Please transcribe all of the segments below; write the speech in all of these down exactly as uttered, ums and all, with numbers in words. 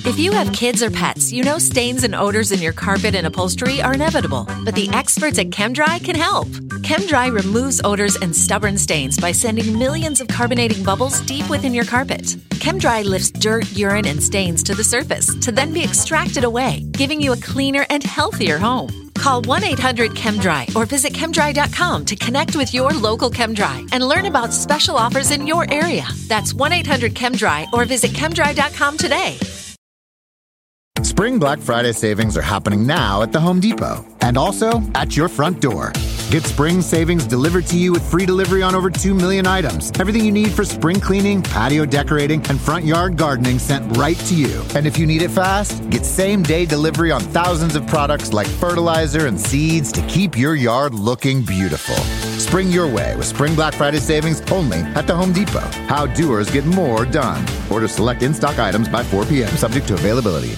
If you have kids or pets, you know stains and odors in your carpet and upholstery are inevitable, but the experts at ChemDry can help. ChemDry removes odors and stubborn stains by sending millions of carbonating bubbles deep within your carpet. ChemDry lifts dirt, urine, and stains to the surface to then be extracted away, giving you a cleaner and healthier home. Call one eight hundred ChemDry or visit chemdry dot com to connect with your local ChemDry and learn about special offers in your area. That's one eight hundred ChemDry or visit chemdry dot com today. Spring Black Friday savings are happening now at the Home Depot and also at your front door. Get spring savings delivered to you with free delivery on over two million items. Everything you need for spring cleaning, patio decorating, and front yard gardening sent right to you. And if you need it fast, get same-day delivery on thousands of products like fertilizer and seeds to keep your yard looking beautiful. Spring your way with Spring Black Friday savings only at the Home Depot. How doers get more done. Order select in-stock items by four p.m. subject to availability.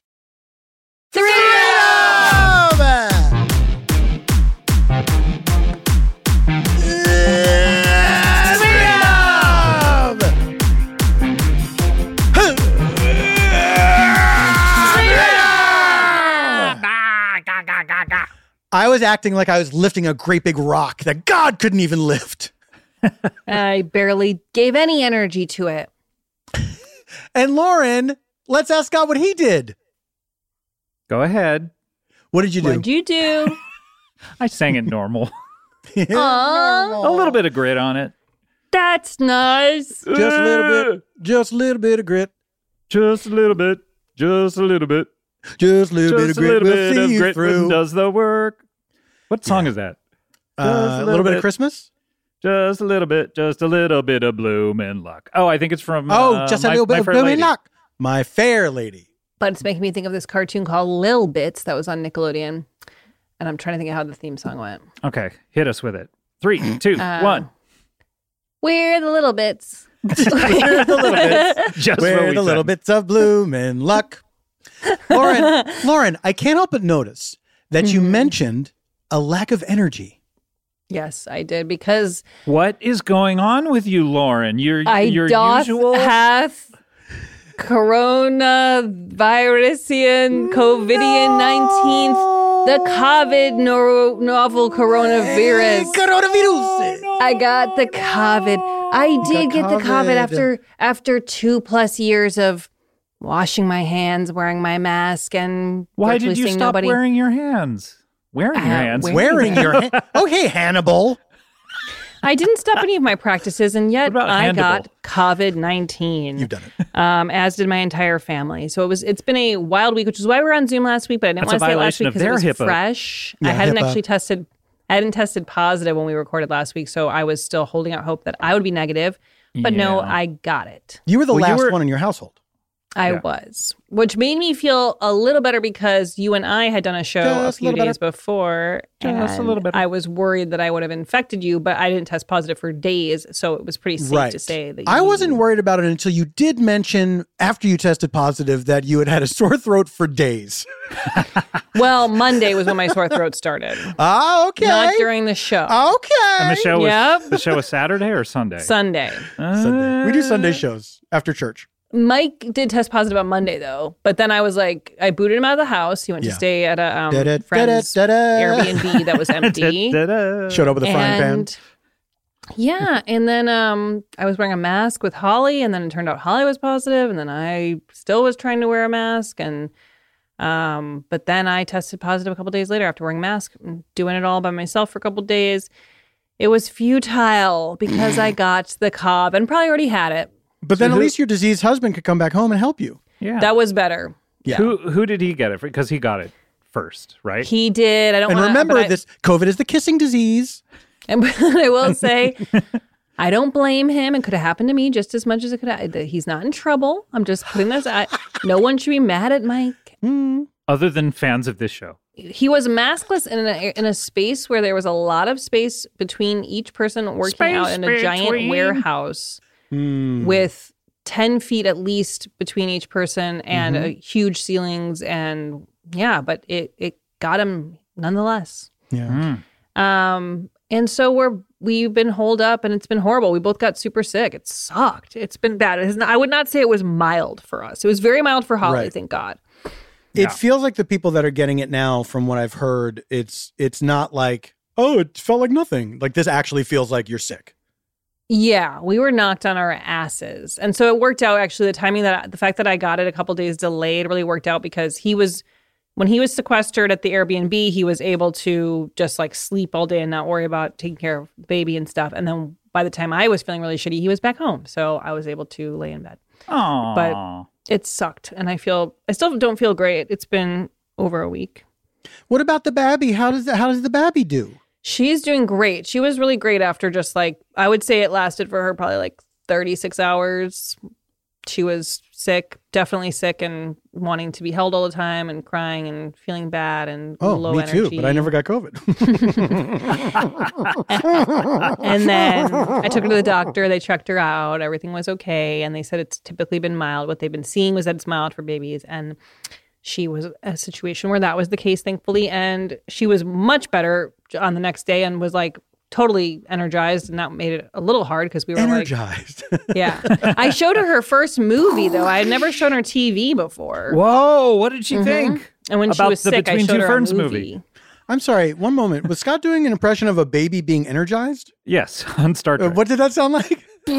I was acting like I was lifting a great big rock that God couldn't even lift. I barely gave any energy to it. And Lauren, let's ask God what he did. Go ahead. What did you do? What did you do? I sang it normal. Aww. A little bit of grit on it. That's nice. Just a little bit. Just a little bit of grit. Just a little bit. Just a little bit. Just a little Just bit of grit. a little We'll bit see of you grit through. does the work. What song Yeah. is that? Uh, Just a little, little bit, bit. of Christmas? Just a little bit. Just a little bit of blooming luck. Oh, I think it's from. Oh, uh, just my, a little bit My of Fair blooming Lady. luck. My Fair Lady. But it's making me think of this cartoon called Lil Bits that was on Nickelodeon. And I'm trying to think of how the theme song went. Okay, hit us with it. Three, two, Uh, one. We're the Little Bits. We're the little bits. Just We're what we the little said. bits of blooming luck. Lauren, Lauren, I can't help but notice that you mentioned a lack of energy. Yes, I did because What is going on with you, Lauren? Your I your doth usual. hath coronavirusian covidian nineteenth, the COVID no- novel coronavirus. Coronavirus. I got the COVID. I did get the COVID COVID. after after two plus years of washing my hands, wearing my mask, and Why virtually did you seeing stop nobody. wearing your hands? Wearing your Uh, hands. where- Wearing your hand. Okay, Hannibal. I didn't stop any of my practices, and yet What about I Handable? got COVID nineteen. You've done it. Um, as did my entire family. So it was. It's been a wild week, which is why we were on Zoom last week. But I didn't That's want a to say it last violation week of because it their was HIPAA. fresh. Yeah, I hadn't HIPAA. actually tested. I hadn't tested positive when we recorded last week, so I was still holding out hope that I would be negative. But no, Yeah. I got it. You were the Well, you last were- one in your household. I Yeah. was, which made me feel a little better because you and I had done a show Just a a few little days before, Just a and little better. I was worried that I would have infected you, but I didn't test positive for days, so it was pretty safe Right. to say that. I you- wasn't worried about it until you did mention after you tested positive that you had had a sore throat for days. Well, Monday was when my sore throat started, Ah, okay. not during the show. Okay. And the show was Yep. the show was Saturday or Sunday? Sunday. Sunday. We do Sunday shows after church. Mike did test positive on Monday though, but then I was like, I booted him out of the house. He went Yeah. to stay at a um, Da-da, friend's da-da, da-da. Airbnb that was empty. Da-da. Showed up with a frying pan. And yeah, and then um, I was wearing a mask with Holly, and then it turned out Holly was positive, and then I still was trying to wear a mask, and um, but then I tested positive a couple days later after wearing a mask, and doing it all by myself for a couple days. It was futile because I got the cob and probably already had it. But then So at who- least your diseased husband could come back home and help you. Yeah. That was better. Yeah. Who who did he get it for? Because he got it first, right? He did. I don't And wanna, remember, but I- this COVID is the kissing disease. And I will say, I don't blame him. It could have happened to me just as much as it could have. He's not in trouble. I'm just putting this. I, no one should be mad at Mike. Other than fans of this show. He was maskless in a in a space where there was a lot of space between each person working Space out in a giant between. warehouse with ten feet at least between each person and uh, huge ceilings. And yeah, but it, it got him nonetheless. Yeah. Um, and so we're we've been holed up and it's been horrible. We both got super sick. It sucked. It's been bad. It not, I would not say it was mild for us. It was very mild for Holly, Right. thank God. It Yeah. feels like the people that are getting it now, from what I've heard, it's it's not like, oh, it felt like nothing. Like this actually feels like you're sick. Yeah, we were knocked on our asses. And so it worked out, actually, the timing that, the fact that I got it a couple days delayed really worked out because he was, when he was sequestered at the Airbnb, he was able to just like sleep all day and not worry about taking care of the baby and stuff. And then by the time I was feeling really shitty, he was back home. So I was able to lay in bed. Aww. But it sucked. And I feel, I still don't feel great. It's been over a week. What about the babby? How does the, how does the babby do? She's doing great. She was really great after just like, I would say it lasted for her probably like thirty-six hours. She was sick, definitely sick and wanting to be held all the time and crying and feeling bad and Oh, low me energy. too, but I never got COVID. And then I took her to the doctor. They checked her out. Everything was okay. And they said it's typically been mild. What they've been seeing was that it's mild for babies. And she was a situation where that was the case, thankfully. And she was much better on the next day and was like totally energized. And that made it a little hard because we were Energized. like, yeah. I showed her her first movie, though. I had never shown her T V before. Whoa, what did she think? And when she about was the sick, I Between showed Two her Ferns a movie. movie? I'm sorry, one moment. Was Scott doing an impression of a baby being energized? Yes, on Star Uh, Trek. what did that sound like?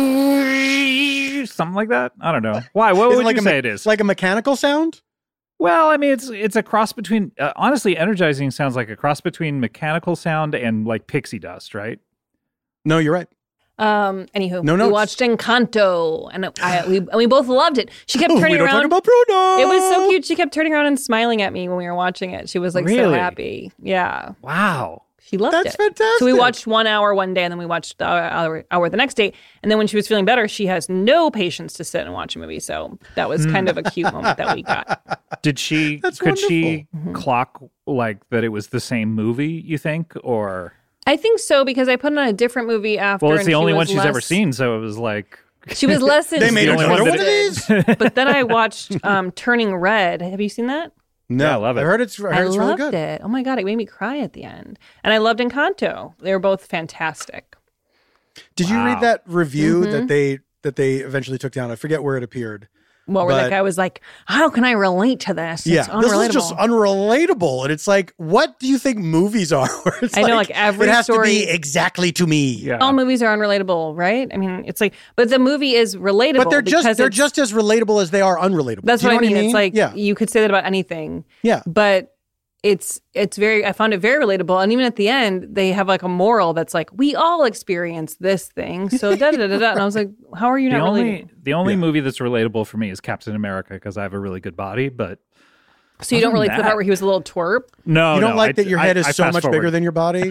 Something like that? I don't know. Why? What Is would it like you a say me- it is? Like a mechanical sound? Well, I mean, it's it's a cross between, uh, honestly, energizing sounds like a cross between mechanical sound and like pixie dust, right? No, you're right. Um. Anywho, No we notes. watched Encanto, and I we and we both loved it. She kept we turning don't around. talk about Bruno. It was so cute. She kept turning around and smiling at me when we were watching it. She was like so Really? happy. Yeah, Wow. she loved That's it. fantastic. So we watched one hour one day, and then we watched the hour, hour the next day. And then when she was feeling better, she has no patience to sit and watch a movie. So that was kind of a cute moment that we got. Did she, That's could she Mm-hmm. clock like that it was the same movie, you think? Or, I think so because I put on a different movie after. well, it's and the she only was one she's less- ever seen. So it was like, She was less. They made the her only another one one of that- these? But then I watched um, Turning Red. Have you seen that? No, Yeah, I love it. I heard it's, I heard I it's really loved good. it. Oh my God, it made me cry at the end. And I loved Encanto. They were both fantastic. Did you Wow. read that review Mm-hmm. that they that they eventually took down? I forget where it appeared. Well, where But- that guy was like, how can I relate to this? It's Yeah, this unrelatable. is just unrelatable, and it's like, what do you think movies are? Where it's I know, like, every it has story- to be exactly to me. yeah. All movies are unrelatable, right? I mean, it's like, but the movie is relatable. But they're just because they're it's- just as relatable as they are unrelatable. That's Do you what know I mean. It's like yeah, you could say that about anything. yeah. But it's it's very I found it very relatable. And even at the end, they have like a moral that's like, we all experience this thing. So da da da da. And I was like, how are you the not only, relating? the only Yeah. movie that's relatable for me is Captain America because I have a really good body, but So you don't other relate than to the that- part where he was a little twerp? no, You don't no, like I- that your I- head is I so fast much forward. bigger than your body?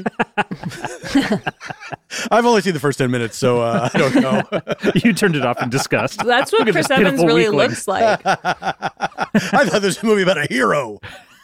I've only seen the first ten minutes, so uh, I don't know. You turned it off in disgust. That's what Look at Chris this Evans pitiful really weakling. looks like. I thought this was a movie about a hero.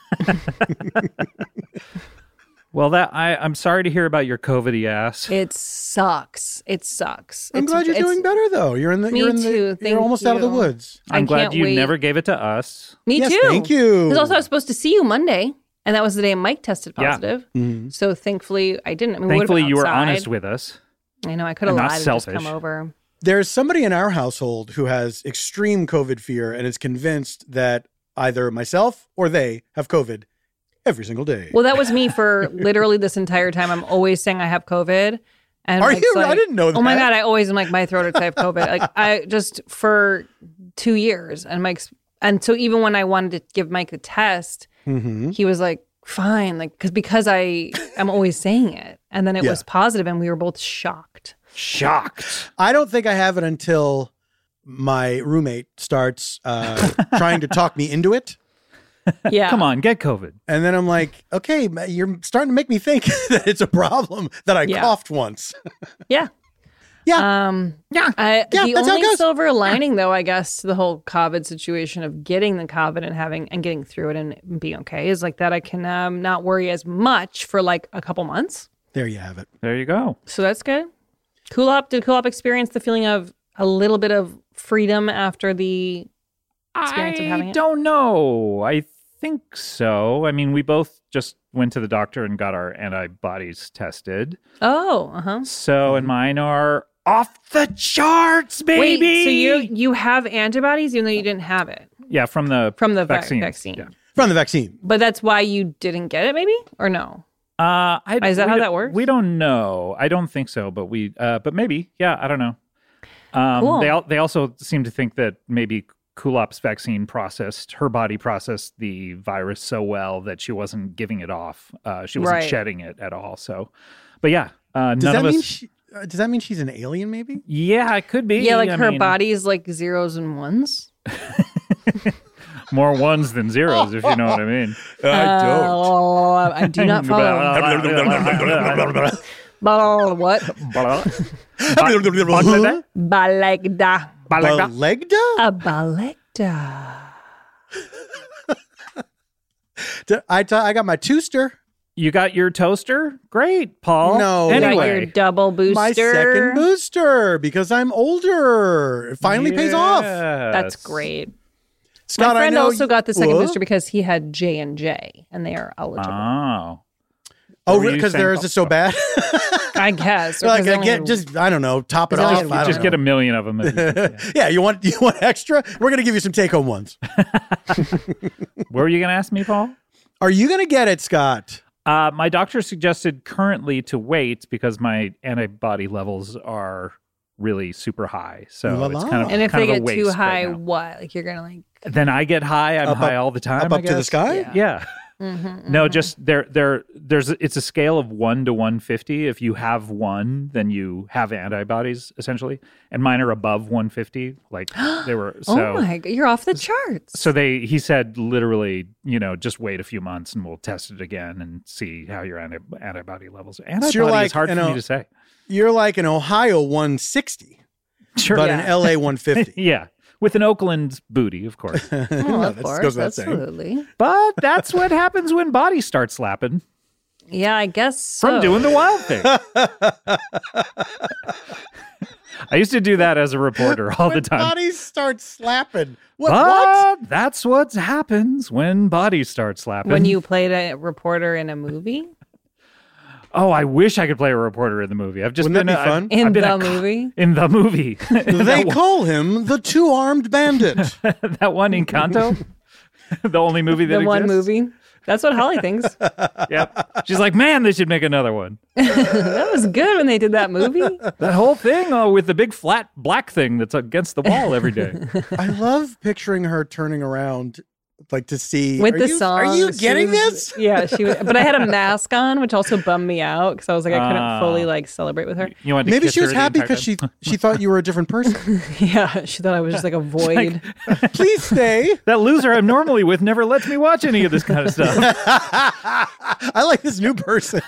Well, that I, I'm sorry to hear about your COVID-y ass. It sucks. It sucks. I'm It's- glad you're it's- doing better, though. You're in the. Me you're in the, too. You're Thank almost out of the you. woods. I'm I glad can't you wait. never gave it to us. Me Yes, too. thank you. Because also I was supposed to see you Monday, and that was the day Mike tested Yeah. positive. Mm-hmm. So thankfully I didn't. I mean, we would've Thankfully, been you were outside. honest with us. I know I could have and not lied and just selfish. come over. There's somebody in our household who has extreme COVID fear and is convinced that either myself or they have COVID every single day. Well, that was me for literally this entire time. I'm always saying I have COVID. And Are Mike's you? I like, didn't know Oh my that. God, I always am like, my throat hurts, I have COVID. Like I just for two years. And Mike's and so even when I wanted to give Mike the test, Mm-hmm. he was like, fine, like because because I am always saying it. And then it Yeah. was positive and we were both shocked. Shocked. I don't think I have it until my roommate starts uh, trying to talk me into it. Yeah. Come on, get COVID. And then I'm like, okay, ma- you're starting to make me think that it's a problem that I Yeah. coughed once. Yeah. Yeah. Um, Yeah. I, Yeah, the that's how it only goes. silver lining, though, I guess, to the whole COVID situation of getting the COVID and having and getting through it and being okay is like that I can um, not worry as much for like a couple months. There you have it. There you go. So that's good. Cool Up, did Cool Up experience the feeling of a little bit of freedom after the experience I of having it? don't know. I think so. I mean, we both just went to the doctor and got our antibodies tested. Oh, uh-huh. So, and mine are off the charts, baby. Wait, so you you have antibodies even though you didn't have it? Yeah, from the From the vac- vaccine. vaccine. Yeah. From the vaccine. But that's why you didn't get it, maybe? Or no? Uh, I, Is that we how don't- that works? We don't know. I don't think so, but we, uh, but maybe, yeah, I don't know. Um, Cool. They al- they also seem to think that maybe Kulop's vaccine processed her body processed the virus so well that she wasn't giving it off. Uh, she wasn't Right. shedding it at all. So, but yeah, uh, Does none that of mean us. she, uh, does that mean she's an alien? Maybe. Yeah, it could be. Yeah, like I her mean, body is like zeros and ones. more ones than zeros, if you know what I mean. Uh, I do not follow. Blah, what? Balegda? Balegda. Balegda? Balegda? A balegda. D- I t- I got my twoster. You got your toaster? Great, Paul. No. You got Anyway, your double booster. My second booster because I'm older. It finally pays off. That's Yes. great. Scott, My I friend know also you- got the second What? booster because he had J and J, and they are eligible. Oh. Oh, What were you because saying, they're Paul? just so bad. I guess. or like 'cause they I only get had- just I don't know, top it Because they off. only I had don't Just know. get a million of them. Yeah. yeah, you want you want extra? We're gonna give you some take home ones. What were you going to ask me, Paul? Are you gonna get it, Scott? Uh, my doctor suggested currently to wait because my antibody levels are really super high. So La it's la. kind of and if kind they of a get too waste high, right now. what? Like you're gonna like. Then I get high. I'm Up, high up- all the time. up, I up to the guess. sky? Yeah. Yeah. Mm-hmm, No, just there, there, there's. It's a scale of one to one fifty. If you have one, then you have antibodies essentially, and mine are above one fifty. Like they were. So, oh my god, you're off the charts. so they. He said literally, you know, just wait a few months and we'll test it again and see how your anti- antibody levels. are. Antibody you're like, is hard you for know, me to say. You're like an Ohio one sixty, Sure. but Yeah. an L A one fifty. Yeah, with an Oakland booty, of course. Oh, No, of that course, goes without saying. absolutely. But that's what happens when bodies start slapping Yeah, I guess so. from doing the wild thing. I used to do that as a reporter all the When time. bodies start slapping. What? But what? that's what happens when bodies start slapping. when you played a reporter in a movie oh, I wish I could play a reporter in the movie. I've just Wouldn't been that be a- fun? I've- in I've been the a co- movie. in the movie. They that, one, call him the two-armed bandit. that one Encanto, the only movie that The one exists. movie. That's what Holly thinks. Yep. She's like, man, they should make another one. That was good when they did that movie. That whole thing uh, with the big flat black thing that's against the wall every day. I love picturing her turning around, like to see With are the you, song. Are you she getting was- this? Yeah, she was, but I had a mask on, which also bummed me out because I was like, I couldn't Ah. fully like celebrate with her. You wanted to Maybe kiss she was her the happy entire because she time? she thought you were a different person. Yeah, she thought I was just like a void. Please stay. That loser I'm normally with never lets me watch any of this kind of stuff. I like this new person.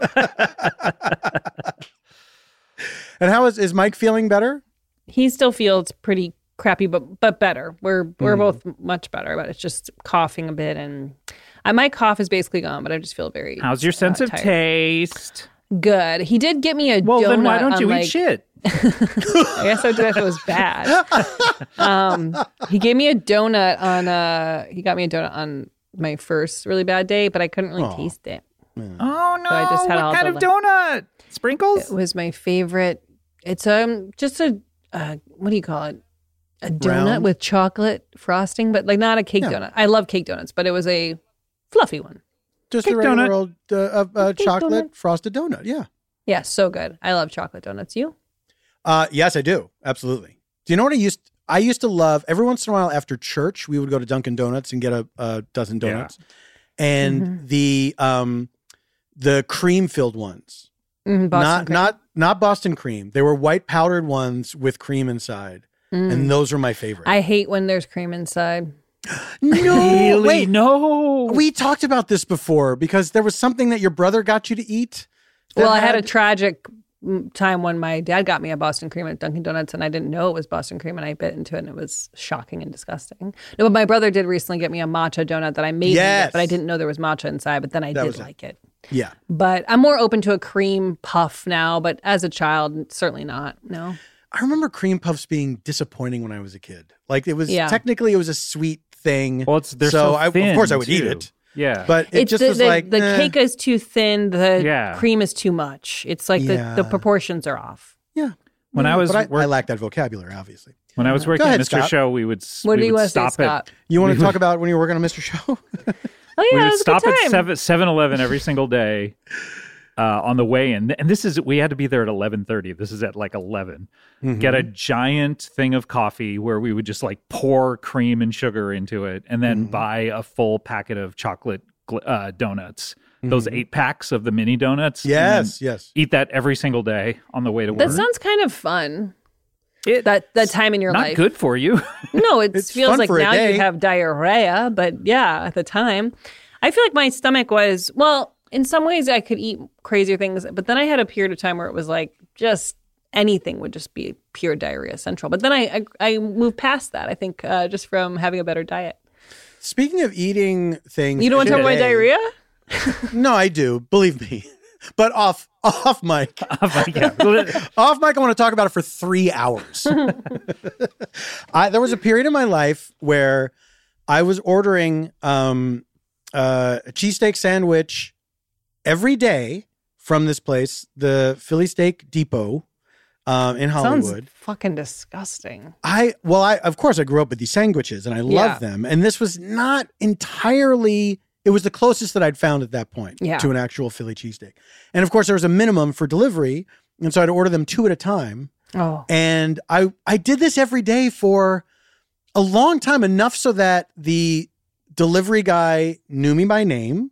And how is is Mike feeling better? He still feels pretty crappy, but but better. We're Hmm. we're both much better, but it's just coughing a bit, and I, my cough is basically gone, but I just feel very. How's your sense uh, of tired. taste? Good. He did get me a Well, donut. then why don't on, you like, eat shit? I guess I would do that if it was bad. Um, he gave me a donut on. Uh, he got me a donut on my first really bad day, but I couldn't really Aw. taste it. Oh no! I just had what all kind the of le- donut? Sprinkles? It was my favorite. It's um just a uh, what do you call it? A donut Round? with chocolate frosting, but like not a cake Yeah. donut. I love cake donuts, but it was a fluffy one. Just Cake a regular donut. old uh, uh, uh, Cake chocolate donut. frosted donut. Yeah. Yeah, so good. I love chocolate donuts. You? Uh, yes, I do. Absolutely. Do you know what I used? I used to love every once in a while after church, we would go to Dunkin' Donuts and get a, a dozen Yeah. donuts, and Mm-hmm. the um, the cream filled ones, Mm, Boston not cream. not not Boston cream. They were white powdered ones with cream inside, Mm. and those are my favorite. I hate when there's cream inside. no, Really? wait, No. we talked about this before because there was something that your brother got you to eat. that Well, I had a tragic mm, time when my dad got me a Boston cream at Dunkin' Donuts, and I didn't know it was Boston cream, and I bit into it, and it was shocking and disgusting. No, but my brother did recently get me a matcha donut that I made, him Yes. get, but I didn't know there was matcha inside. But then I That did was it. like it. yeah. But I'm more open to a cream puff now. But as a child, certainly not. No. I remember cream puffs being disappointing when I was a kid. Like it was Yeah. technically it was a sweet thing. Well, it's they're so, so I, thin, of course I would too. eat it. Yeah, But it It's just the, was the, like the eh. cake is too thin. The Yeah. cream is too much. It's like Yeah. the, the proportions are off. Yeah. When Yeah, I was but I, work- I lack that vocabulary, obviously. when I was working ahead, at Mister Scott. Show, we would s- What we do you would want to say, stop Scott? at You want We to would- talk about when you were working on Mister Show? Oh we yeah, it would was stop a good at time. seven seven eleven every single day uh, on the way in, and this is we had to be there at eleven thirty. This is at like eleven. Mm-hmm. Get a giant thing of coffee where we would just like pour cream and sugar into it, and then Mm-hmm. buy a full packet of chocolate gl- uh, donuts. Those eight packs of the mini donuts. and then Mm-hmm. Yes, yes. Eat that every single day on the way to That work. sounds kind of fun. It- That that time in your Not life. good for you. No, it It's feels fun like for a now day. you have diarrhea, but yeah, at the time, I feel like my stomach was well. In some ways, I could eat crazier things, but then I had a period of time where it was like just anything would just be pure diarrhea central. But then I I, I moved past that. I think uh, just from having a better diet. Speaking of eating things, You don't want to talk about today- diarrhea? No, I do. Believe me. But off off mic, Yeah. off mic, I want to talk about it for three hours. I, there was a period in my life where I was ordering um, uh, a cheesesteak sandwich every day from this place, the Philly Steak Depot um, in Sounds Hollywood. fucking disgusting. I well, I of course I grew up with these sandwiches and I love Yeah. them. And this was not entirely. It was the closest that I'd found at that point Yeah. to an actual Philly cheesesteak. And of course, there was a minimum for delivery, and so I'd order them two at a time. Oh, And I I did this every day for a long time, enough so that the delivery guy knew me by name,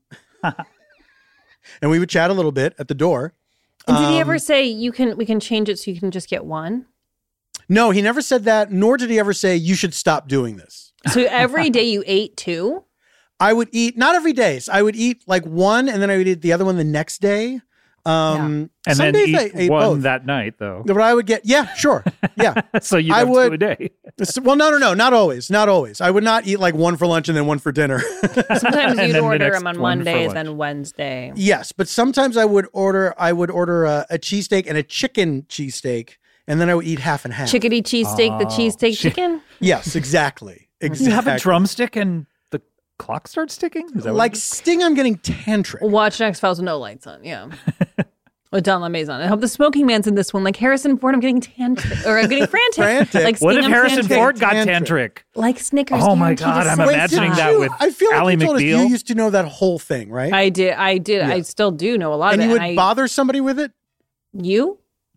and we would chat a little bit at the door. and did he Um, ever say you can we can change it so you can just get one? No, he never said that. Nor did he ever say you should stop doing this. So every day you ate two? I would eat, not every day. So I would eat like one and then I would eat the other one the next day. Um, and some then days eat I ate one both. that night, though. But I would get, yeah, sure. Yeah. So you I have would- two a day. Well, no, no, no, not always. Not always. I would not eat like one for lunch and then one for dinner. Sometimes And you'd then the order next them on one for Mondays lunch. and Wednesday. Yes, but sometimes I would order, I would order a, a cheesesteak and a chicken cheesesteak, and then I would eat half and half. Chickadee cheesesteak, the Oh, cheesesteak chi- chicken? Yes, exactly. Exactly. You have a drumstick and the clock starts ticking? Is that what Like it is? Sting, I'm getting tantric. Watch X-Files with no lights on, yeah. With Don LeMaison. I hope the smoking man's in this one. Like Harrison Ford, I'm getting tantric. Or I'm getting frantic. Frantic. Like What Sting, if I'm Harrison tantric. Ford got Tantric. tantric? Like Snickers. Oh my guaranteed God, to I'm suck imagining time. that with I feel like Ally you told us McBeal. you used to know that whole thing, right? I did. I did. Yeah. I still do know a lot and of you it. would and I, bother somebody with it? you?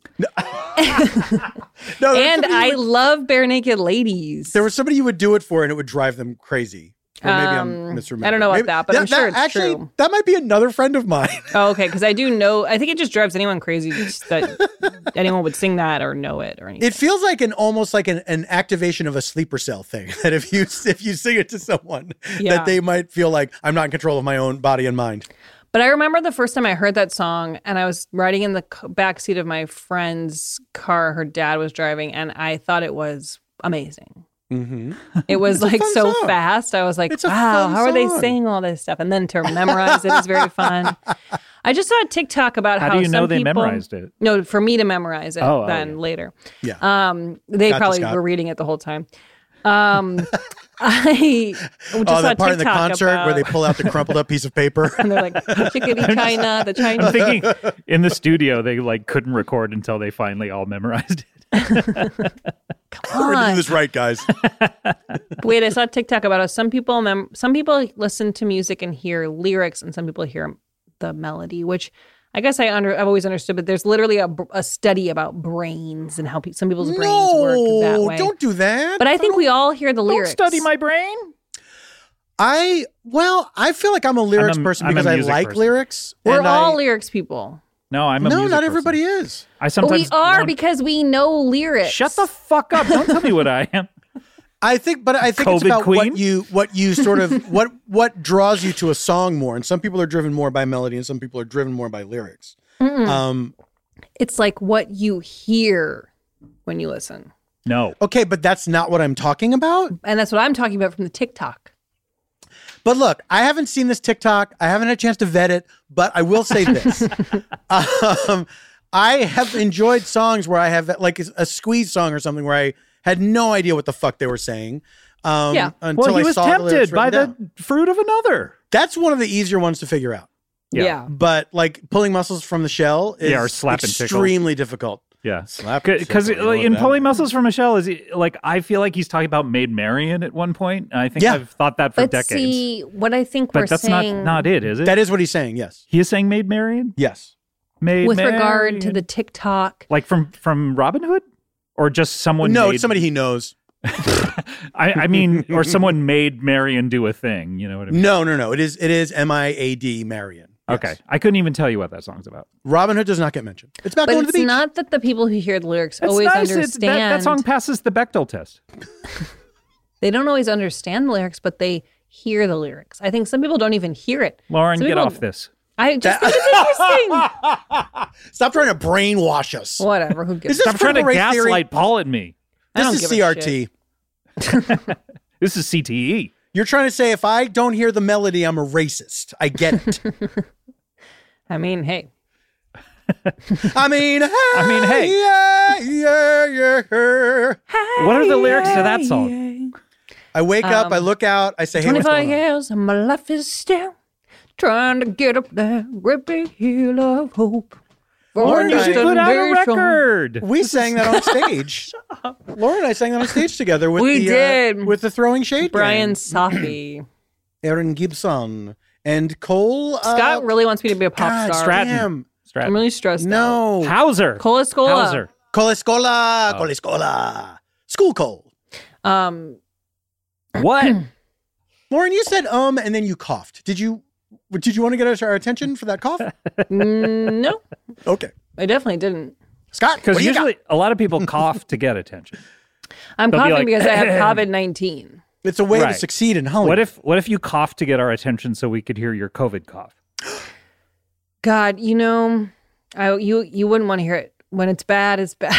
No, there was And somebody I you would- love bare naked ladies. there was somebody you would do it for, and it would drive them crazy. Or maybe Um, I'm misremembering. I don't know about Maybe- that, but I'm sure it's actually, true. that might be another friend of mine. Oh, okay, because I do know. I think it just drives anyone crazy just that anyone would sing that or know it or anything. It feels like an almost like an, an activation of a sleeper cell thing. That if you if you sing it to someone, Yeah. that they might feel like I'm not in control of my own body and mind. But I remember the first time I heard that song, and I was riding in the c- back seat of my friend's car. Her dad was driving, and I thought it was amazing. Mm-hmm. It was like fun so song. fast. I was like, It's a wow, fun how are they song. saying all this stuff? And then to memorize it is very fun. I just saw a TikTok about how, How do you know some they people- memorized it? No, for me to memorize it Oh, oh, then yeah. later. Yeah. Um, they Gotcha, probably Scott. were reading it the whole time. Um, I just oh, saw that a part in the TikTok concert where they about- pull out the crumpled up piece of paper. and they're like, chickadee China, the Chinese. I'm thinking in the studio they like couldn't record until they finally all memorized it. We're gonna do this right, guys. Wait, I saw a TikTok about how some people mem- some people listen to music and hear lyrics, and some people hear the melody, which I guess I under I've always understood. But there's literally a, a study about brains and how pe- some people's brains work that No, way. don't do that. But I think we all hear the Don't lyrics. study my brain. I well, I feel like I'm a lyrics I'm a- person I'm a because I music like person. lyrics. We're and all I, lyrics people. No, I'm a no, music not person. everybody is. I But sometimes we are want- because we know lyrics. Shut the fuck up! Don't tell me what I am. I think, but I think it's COVID about queen? what you what you sort of what what draws you to a song more. And some people are driven more by melody, and some people are driven more by lyrics. Um, It's like what you hear when you listen. No. okay, but that's not what I'm talking about. And that's what I'm talking about from the TikTok. But look, I haven't seen this TikTok. I haven't had a chance to vet it, but I will say this. um, I have enjoyed songs where I have like a squeeze song or something where I had no idea what the fuck they were saying. Um, Yeah. Until Well, he I was saw the lyrics tempted by written the down. fruit of another. That's one of the easier ones to figure out. Yeah. Yeah. But like pulling muscles from the shell is Yeah, or slap and tickle. extremely difficult. Yeah, Slap and because tickle, you know in what pulling that muscles from a shell is like I feel like he's talking about Maid Marian at one point. And I think Yeah. I've thought that for But decades. see, what I think we're but that's saying not not it, is it? That is what he's saying. Yes. he is saying Maid Marian. Yes. Maid with regard to Marian. the TikTok. like from from Robin Hood, or just someone. No, made, it's somebody he knows. I, I mean, or someone made Marian do a thing. You know what I mean? No, no, no. It is it is M I A D Marian. Yes. Okay, I couldn't even tell you what that song's about. Robin Hood does not get mentioned. It's about But going to it's the beach. not that the people who hear the lyrics It's always nice. It's- understand. that, that song passes the Bechdel test. They don't always understand the lyrics, but they hear the lyrics. I think some people don't even hear it. Lauren, Some get people- off this. I just think it's interesting. Stop trying to brainwash us. Whatever. Who gives? Is this Stop trying to critical race theory? gaslight Paul and me. I This don't is give a C R T. This is C T E. You're trying to say if I don't hear the melody, I'm a racist. I get it. I mean, hey, I mean, hey, I mean, hey. yeah, yeah, yeah. What are the lyrics to that song? I wake up, Um, I look out, I say, hey, what's twenty-five going on? years and my life is still trying to get up that great big hill of hope. Lauren, you You should I- put out a Foundation. record. We sang that on stage. Laura and I sang that on stage together with We the did. Uh, with the Throwing Shade Brian gang. Safi. Aaron Gibson, and Cole. Uh, Scott really wants me to be a pop God, star. Stratton. damn. I'm Stratton. really stressed out. No. Hauser. Cola Scola. Hauser. Cole Escola. Oh. Cole Escola. School Cole. Um, What? Lauren, you said um, and then you coughed. Did you? Did you want to get our attention for that cough? mm, no, Okay, I definitely didn't. Scott. Because what do you got? usually a lot of people cough to get attention. I'm They'll be coughing like, because I have COVID nineteen. It's a way to Right. succeed in Hollywood. What if what if you cough to get our attention so we could hear your COVID cough? God, you know, I you you wouldn't want to hear it. When it's bad, it's bad.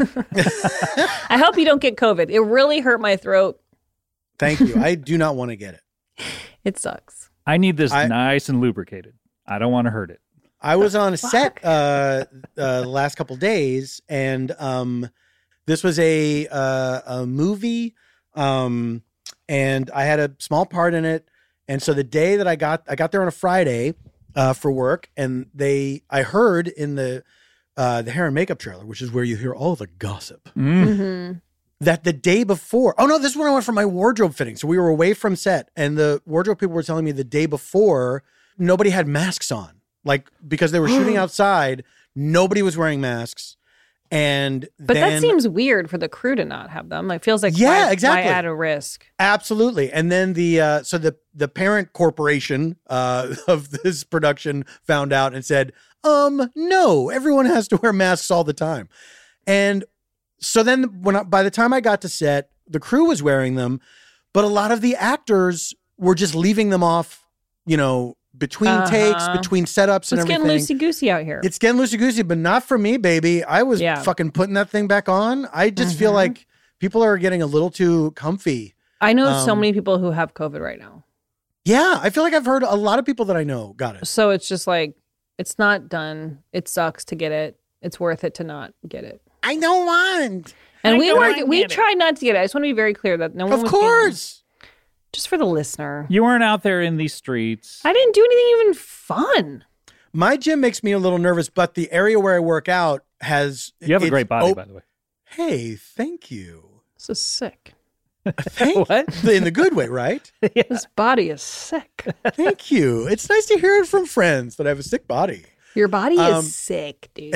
I hope you don't get COVID. It really hurt my throat. Thank you. I do not want to get it. It sucks. I need this I- nice and lubricated. I don't want to hurt it. I was on a set uh, uh, the last couple days, and um, this was a uh, a movie, um, and I had a small part in it. And so the day that I got, I got there on a Friday uh, for work, and they, I heard in the uh, the hair and makeup trailer, which is where you hear all the gossip, hmm that the day before, oh no, this is when I went for my wardrobe fitting. So we were away from set, and the wardrobe people were telling me the day before nobody had masks on. Like, because they were shooting outside, nobody was wearing masks. And But then, that seems weird for the crew to not have them. It feels like Yeah, why, exactly. why add a risk? absolutely. And then the, uh, so the, the parent corporation, uh, of this production found out and said, um, no, everyone has to wear masks all the time. And so then when I, by the time I got to set, the crew was wearing them, but a lot of the actors were just leaving them off, you know, between Uh-huh. takes, between setups and Let's get everything. loosey goosey out here. It's getting loosey goosey, but not for me, baby. I was Yeah. fucking putting that thing back on. I just feel Mhm. like people are getting a little too comfy. I know so um, many people who have COVID right now. Yeah, I feel like I've heard a lot of people that I know got it. So it's just like, it's not done. It sucks to get it. It's worth it to not get it. I don't want. And I we don't were wanna we get it. tried not to get it. I just want to be very clear that no one Of was getting it. course. Just for the listener. You weren't out there in these streets. I didn't do anything even fun. My gym makes me a little nervous, but the area where I work out has. You have a it's great body, op- by the way. Hey, thank you. This is sick. Thank What? In the good way, right? This body is sick. Thank you. It's nice to hear it from friends that I have a sick body. Your body Um, is sick, dude.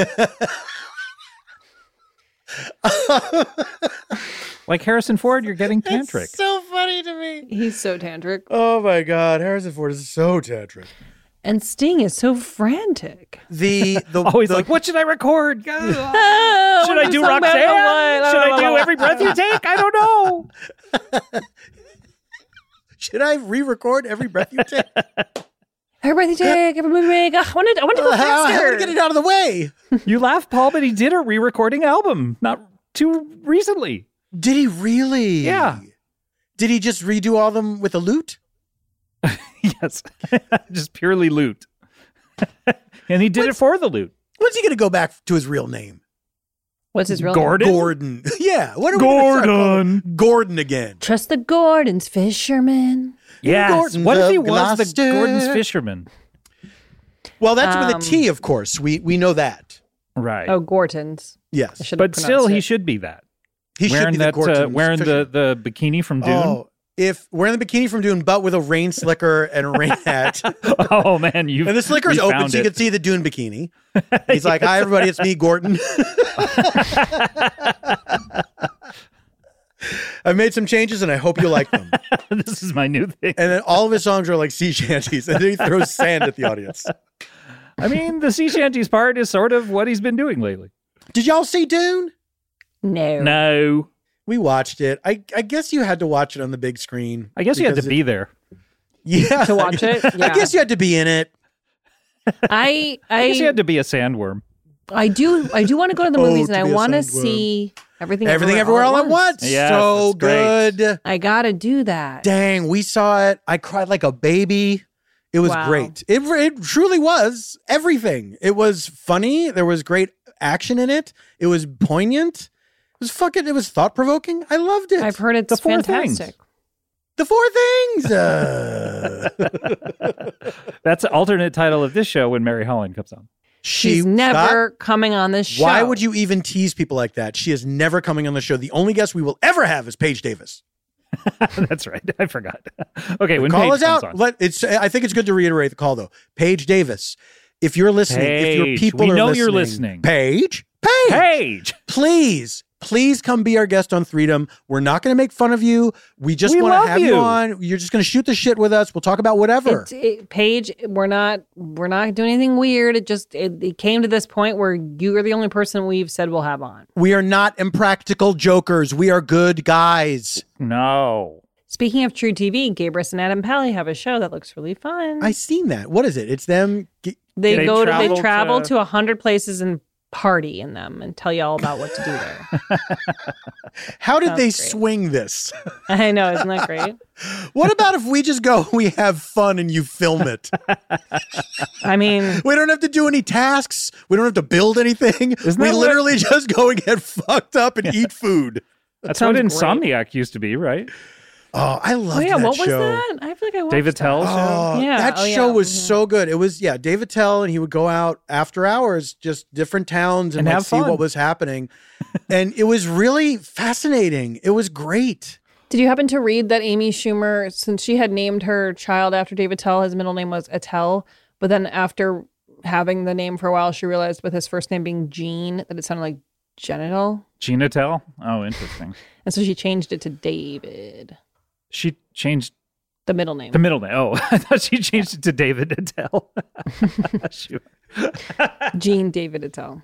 Like Harrison Ford, you're getting It's tantric. so funny to me. He's so tantric. Oh my God, Harrison Ford is so tantric. And Sting is so frantic. The the Always the, like, what should I record? Should Oh, I do Roxanne? Should I do Every Breath You Take? I don't know. should I re-record Every Breath You Take? Everybody take, everybody make. I wanted, I wanted to go Uh, how, how faster. to get it out of the way? You laugh, Paul, but he did a re-recording album not too recently. Did he really? Yeah. Did he just redo all of them with a lute? Yes. Just purely loot. And he did it for the loot. When's he going to go back to his real name? What's his real Gordon? name? Gordon. Yeah. What are we gonna start calling him? Gordon again. Trust the Gordons, fisherman. Yes. Gordon What if he of was the Gloucester. Gordon's fisherman? Well, that's with Um, a T, of course. We we know that. Right. Oh, Gortons. I Yes. should have but still, pronounced he it. should be that. He should wearing be the that, Gordon's uh, wearing the, fisherman. the bikini from Dune. Oh, if wearing the bikini from Dune, but with a rain slicker and a rain hat. Oh, man, you And the slicker's we open found so you it. can see the Dune bikini. He's like, hi, everybody, it's me, Gordon. I've made some changes and I hope you like them. This is my new thing. And then all of his songs are like sea shanties, and then he throws sand at the audience. I mean, the sea shanties part is sort of what he's been doing lately. Did y'all see Dune? No. No. We watched it. I, I guess you had to watch it on the big screen. I guess you had to because be it- there. yeah, To watch it? I Yeah. guess you had to be in it. I I guess you I had to be a sandworm. I do I do want to go to the Oh, movies to and I be a want to sandworm. see everything Everything everywhere all at once. Yes, so it's great. good. I gotta do that. Dang, we saw it. I cried like a baby. It was Wow. great. It, it truly was everything. It was funny. There was great action in it. It was poignant. It was fucking, it was thought provoking. I loved it. I've heard it's The four things. fantastic. the four things. Uh, That's the alternate title of this show when Mary Holland comes on. she She's never coming on this show. Why would you even tease people like that? She is never coming on the show. The only guest we will ever have is Paige Davis. That's right. I forgot. Okay, when Call Paige us out. comes on. Let it's. I think it's good to reiterate the call though. Paige Davis, if you're listening, if your Paige, people we are know listening, you're listening. Paige, Paige, Paige! please, please come be our guest on Freedom. We're not going to make fun of you. We just We want love to have you. you. on. You're just going to shoot the shit with us. We'll talk about whatever. It, it, Paige, we're not we're not doing anything weird. It just it, it came to this point where you are the only person we've said we'll have on. We are not impractical jokers. We are good guys. No. Speaking of True T V, Gabrus and Adam Pally have a show that looks really fun. I seen that. What is it? It's them. G- they, They go to travel they travel to- to a hundred places and party in them and tell you all about what to do there. How did Sounds they great. swing this? I know, isn't that great? What about if we just go, we have fun and you film it? I mean, We don't have to do any tasks. We don't have to build anything. Isn't we that what- literally just go and get fucked up and eat food. That's what sounds great. Insomniac used to be, right? Oh, I loved oh yeah, that what was show. that? I feel like I watched David that. Tell show? Oh, Yeah, that oh, yeah. show was Mhm. so good. It was, yeah, David Tell, and he would go out after hours, just different towns and, And like, have see fun. what was happening. And it was really fascinating. It was great. Did you happen to read that Amy Schumer, since she had named her child after David Tell, his middle name was Attell, but then after having the name for a while, she realized with his first name being Gene that it sounded like genital, Gina Tell? Oh, interesting. and so she changed it to David, She changed the middle name. the middle name. Oh, I thought she changed it to David Attell. Shoot. Gene David Attell.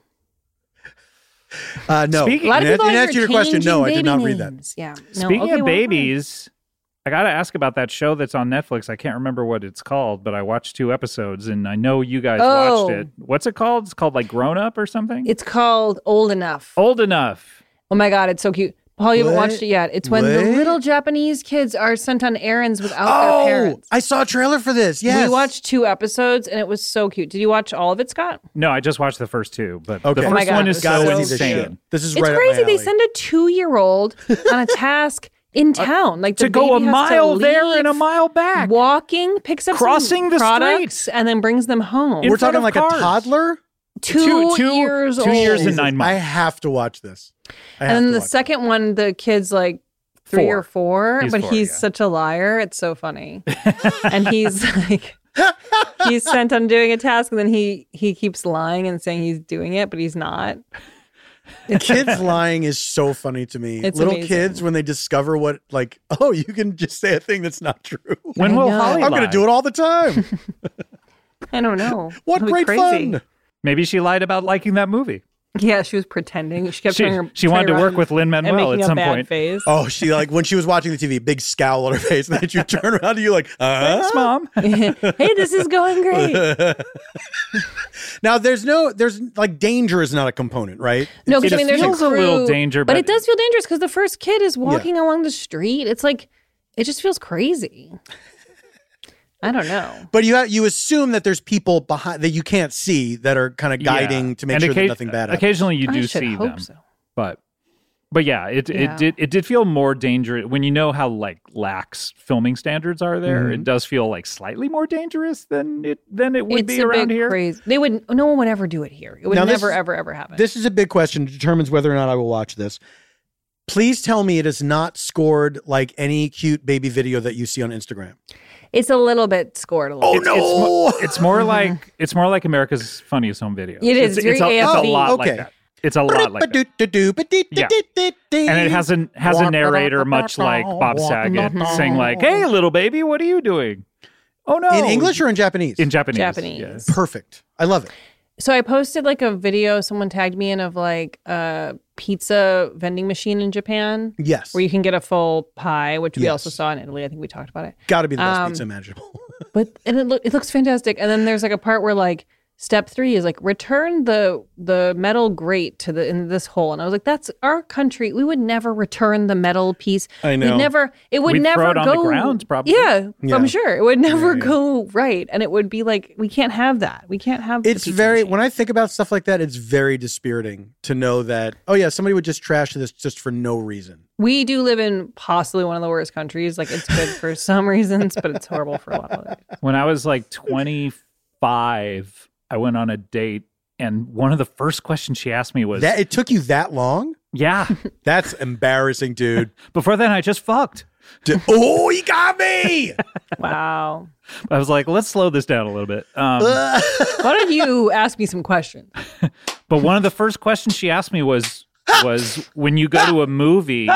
Uh, no. Speaking- A lot of In people answer out to here your question, no, I changing did not baby read that. names. Yeah. No, Speaking okay, of well, babies, I got to ask about that show that's on Netflix. I can't remember what it's called, but I watched two episodes and I know you guys Oh. watched it. What's it called? It's called like Grown Up or something? It's called Old Enough. Old Enough. Oh my God, it's so cute. Paul, you haven't What? watched it yet. It's when the What? little Japanese kids are sent on errands without Oh, their parents. I saw a trailer for this. Yes. We watched two episodes and it was so cute. Did you watch all of it, Scott? No, I just watched the first two, but Okay. the Oh first my God, one it is was Gotta so so see this insane. shit. This is It's right up crazy. my They alley. send a two-year-old on a task in town. Like the To go a baby has mile to there leave, and a mile back. walking, picks up Crossing some the products, streets. and then brings them home. In We're front talking of like cars. a toddler? two, two- two- years two old. years and Jesus, nine months. I have to watch this. I have And then to the watch second one, the kid's like three Four. or four, He's but four, he's yeah. such a liar. It's so funny. And he's like, he's sent on doing a task, and then he he keeps lying and saying he's doing it, but he's not. it. Kids lying is so funny to me. It's Little amazing. kids, when they discover what, like, oh, you can just say a thing that's not true. When I will know. Holly I'm going to lie? do it all the time. I don't know. What It'll be great crazy. fun. Maybe she lied about liking that movie. Yeah, she was pretending. She kept She, turning her, she wanted to turning work around with Lin and Manuel making at a some bad point. face. Oh, she, like, when she was watching the T V, big scowl on her face. And then you turn around to you, like, uh Thanks, Mom. Hey, this is going great. Now, there's no, there's like, danger is not a component, right? No, because It I mean, there's feels a, a little crew, danger, but, but- it does feel dangerous because the first kid is walking along the street. It's like it just feels crazy. I don't know. But you have, you assume that there's people behind that you can't see that are kind of guiding Yeah. to make And sure that occa- nothing bad happens. Occasionally you I do should see hope them. so. But but yeah, it Yeah. it did it did feel more dangerous when you know how like lax filming standards are there. Mhm. It does feel like slightly more dangerous than it than it would it's be a around big here. craze. They would. No one would ever do it here. It would Now, this never, is- ever, ever happen. This is a big question. It determines whether or not I will watch this. Please tell me it is not scored like any cute baby video that you see on Instagram. it's a little bit scored a little. Oh, bit. no. It's, mo- it's more like it's more like America's Funniest Home Video. It is. It's, It's it's, a, very it's a A F V. lot Oh, okay. like that. It's a lot like that. Yeah. And it has a has a narrator much like Bob Saget saying like, "Hey, little baby, what are you doing?" Oh no, In English or in Japanese? in Japanese. Japanese. yes. Perfect. I love it. So I posted like a video someone tagged me in of like a pizza vending machine in Japan Yes. where you can get a full pie, which we Yes. also saw in Italy. I think we talked about it. Got to be the best Um, pizza imaginable. But and it, look it looks fantastic. And then there's like a part where like step three is like return the the metal grate to the in this hole. And I was like, that's our country. We would never return the metal piece. I know. We'd never. It would We'd never throw it on go the ground, probably. Yeah, Yeah. I'm sure it would never Yeah, yeah. go right. And it would be like we can't have that. We can't have. the It's pizza very, machine. when I think about stuff like that, it's very dispiriting to know that, oh yeah, somebody would just trash this just for no reason. We do live in possibly one of the worst countries. Like it's good for some reasons, but it's horrible for a lot of others. When I was like twenty-five, I went on a date, and one of the first questions she asked me was, That it took you that long? "Yeah." That's embarrassing, dude. Before then, I just fucked. D- oh, he got me. Wow. I was like, "Let's slow this down a little bit." Um, Why don't you ask me some questions? But one of the first questions she asked me was was when you go to a movie,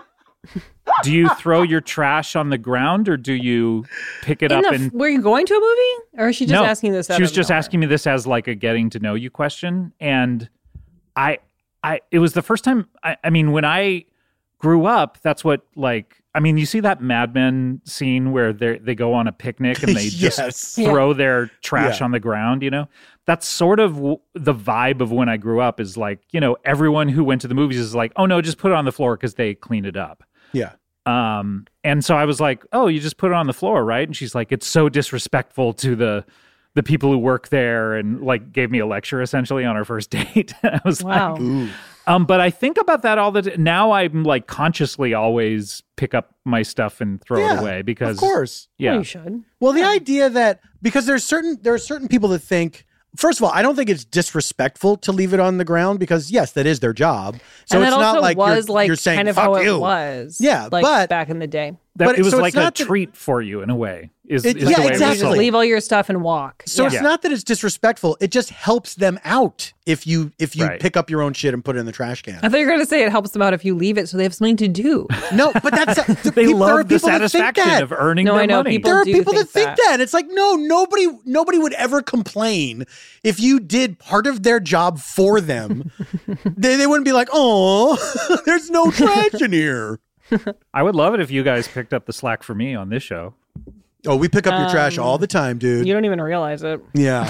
do you throw your trash on the ground or do you pick it In up the, and were you going to a movie, or is she just no, asking this? Out she was of just nowhere? asking me this as like a getting to know you question. And I I it was the first time I, I mean, when I grew up, that's what like I mean, you see that Mad Men scene where they they go on a picnic and they just Yes. throw their trash Yeah. on the ground, you know? That's sort of w- the vibe of when I grew up is like, you know, everyone who went to the movies is like, "Oh no, just put it on the floor because they clean it up." Yeah. Um, and so I was like, "Oh, you just put it on the floor, right?" And she's like, "It's so disrespectful to the the people who work there," and like gave me a lecture essentially on our first date. I was Wow. like, Ooh. um, but I think about that all the time. Now I'm like consciously always pick up my stuff and throw Yeah, it away because Of course. yeah, Well, you should. Well, the idea that because there's certain there are certain people that think, first of all, I don't think it's disrespectful to leave it on the ground because yes, that is their job. So and it's that not also like was you're, like you're saying kind of fuck how you. it was. Yeah, like but- back in the day. that But it was so it's like a not that- treat for you in a way. Is, It- is yeah, the way it was exactly. Just sold. leave all your stuff and walk. So yeah. it's not that it's disrespectful. It just helps them out if you if you Right. pick up your own shit and put it in the trash can. I thought you were going to say it helps them out if you leave it so they have something to do. No, but that's the They people, there are love the people that think satisfaction that. of earning No, their I know, money. people- There are do people that think think that. that. It's like, no, nobody nobody would ever complain if you did part of their job for them. they, they wouldn't be like, oh, there's no trash in here. I would love it if you guys picked up the slack for me on this show. Oh, we pick up your trash Um, all the time, dude. You don't even realize it. Yeah.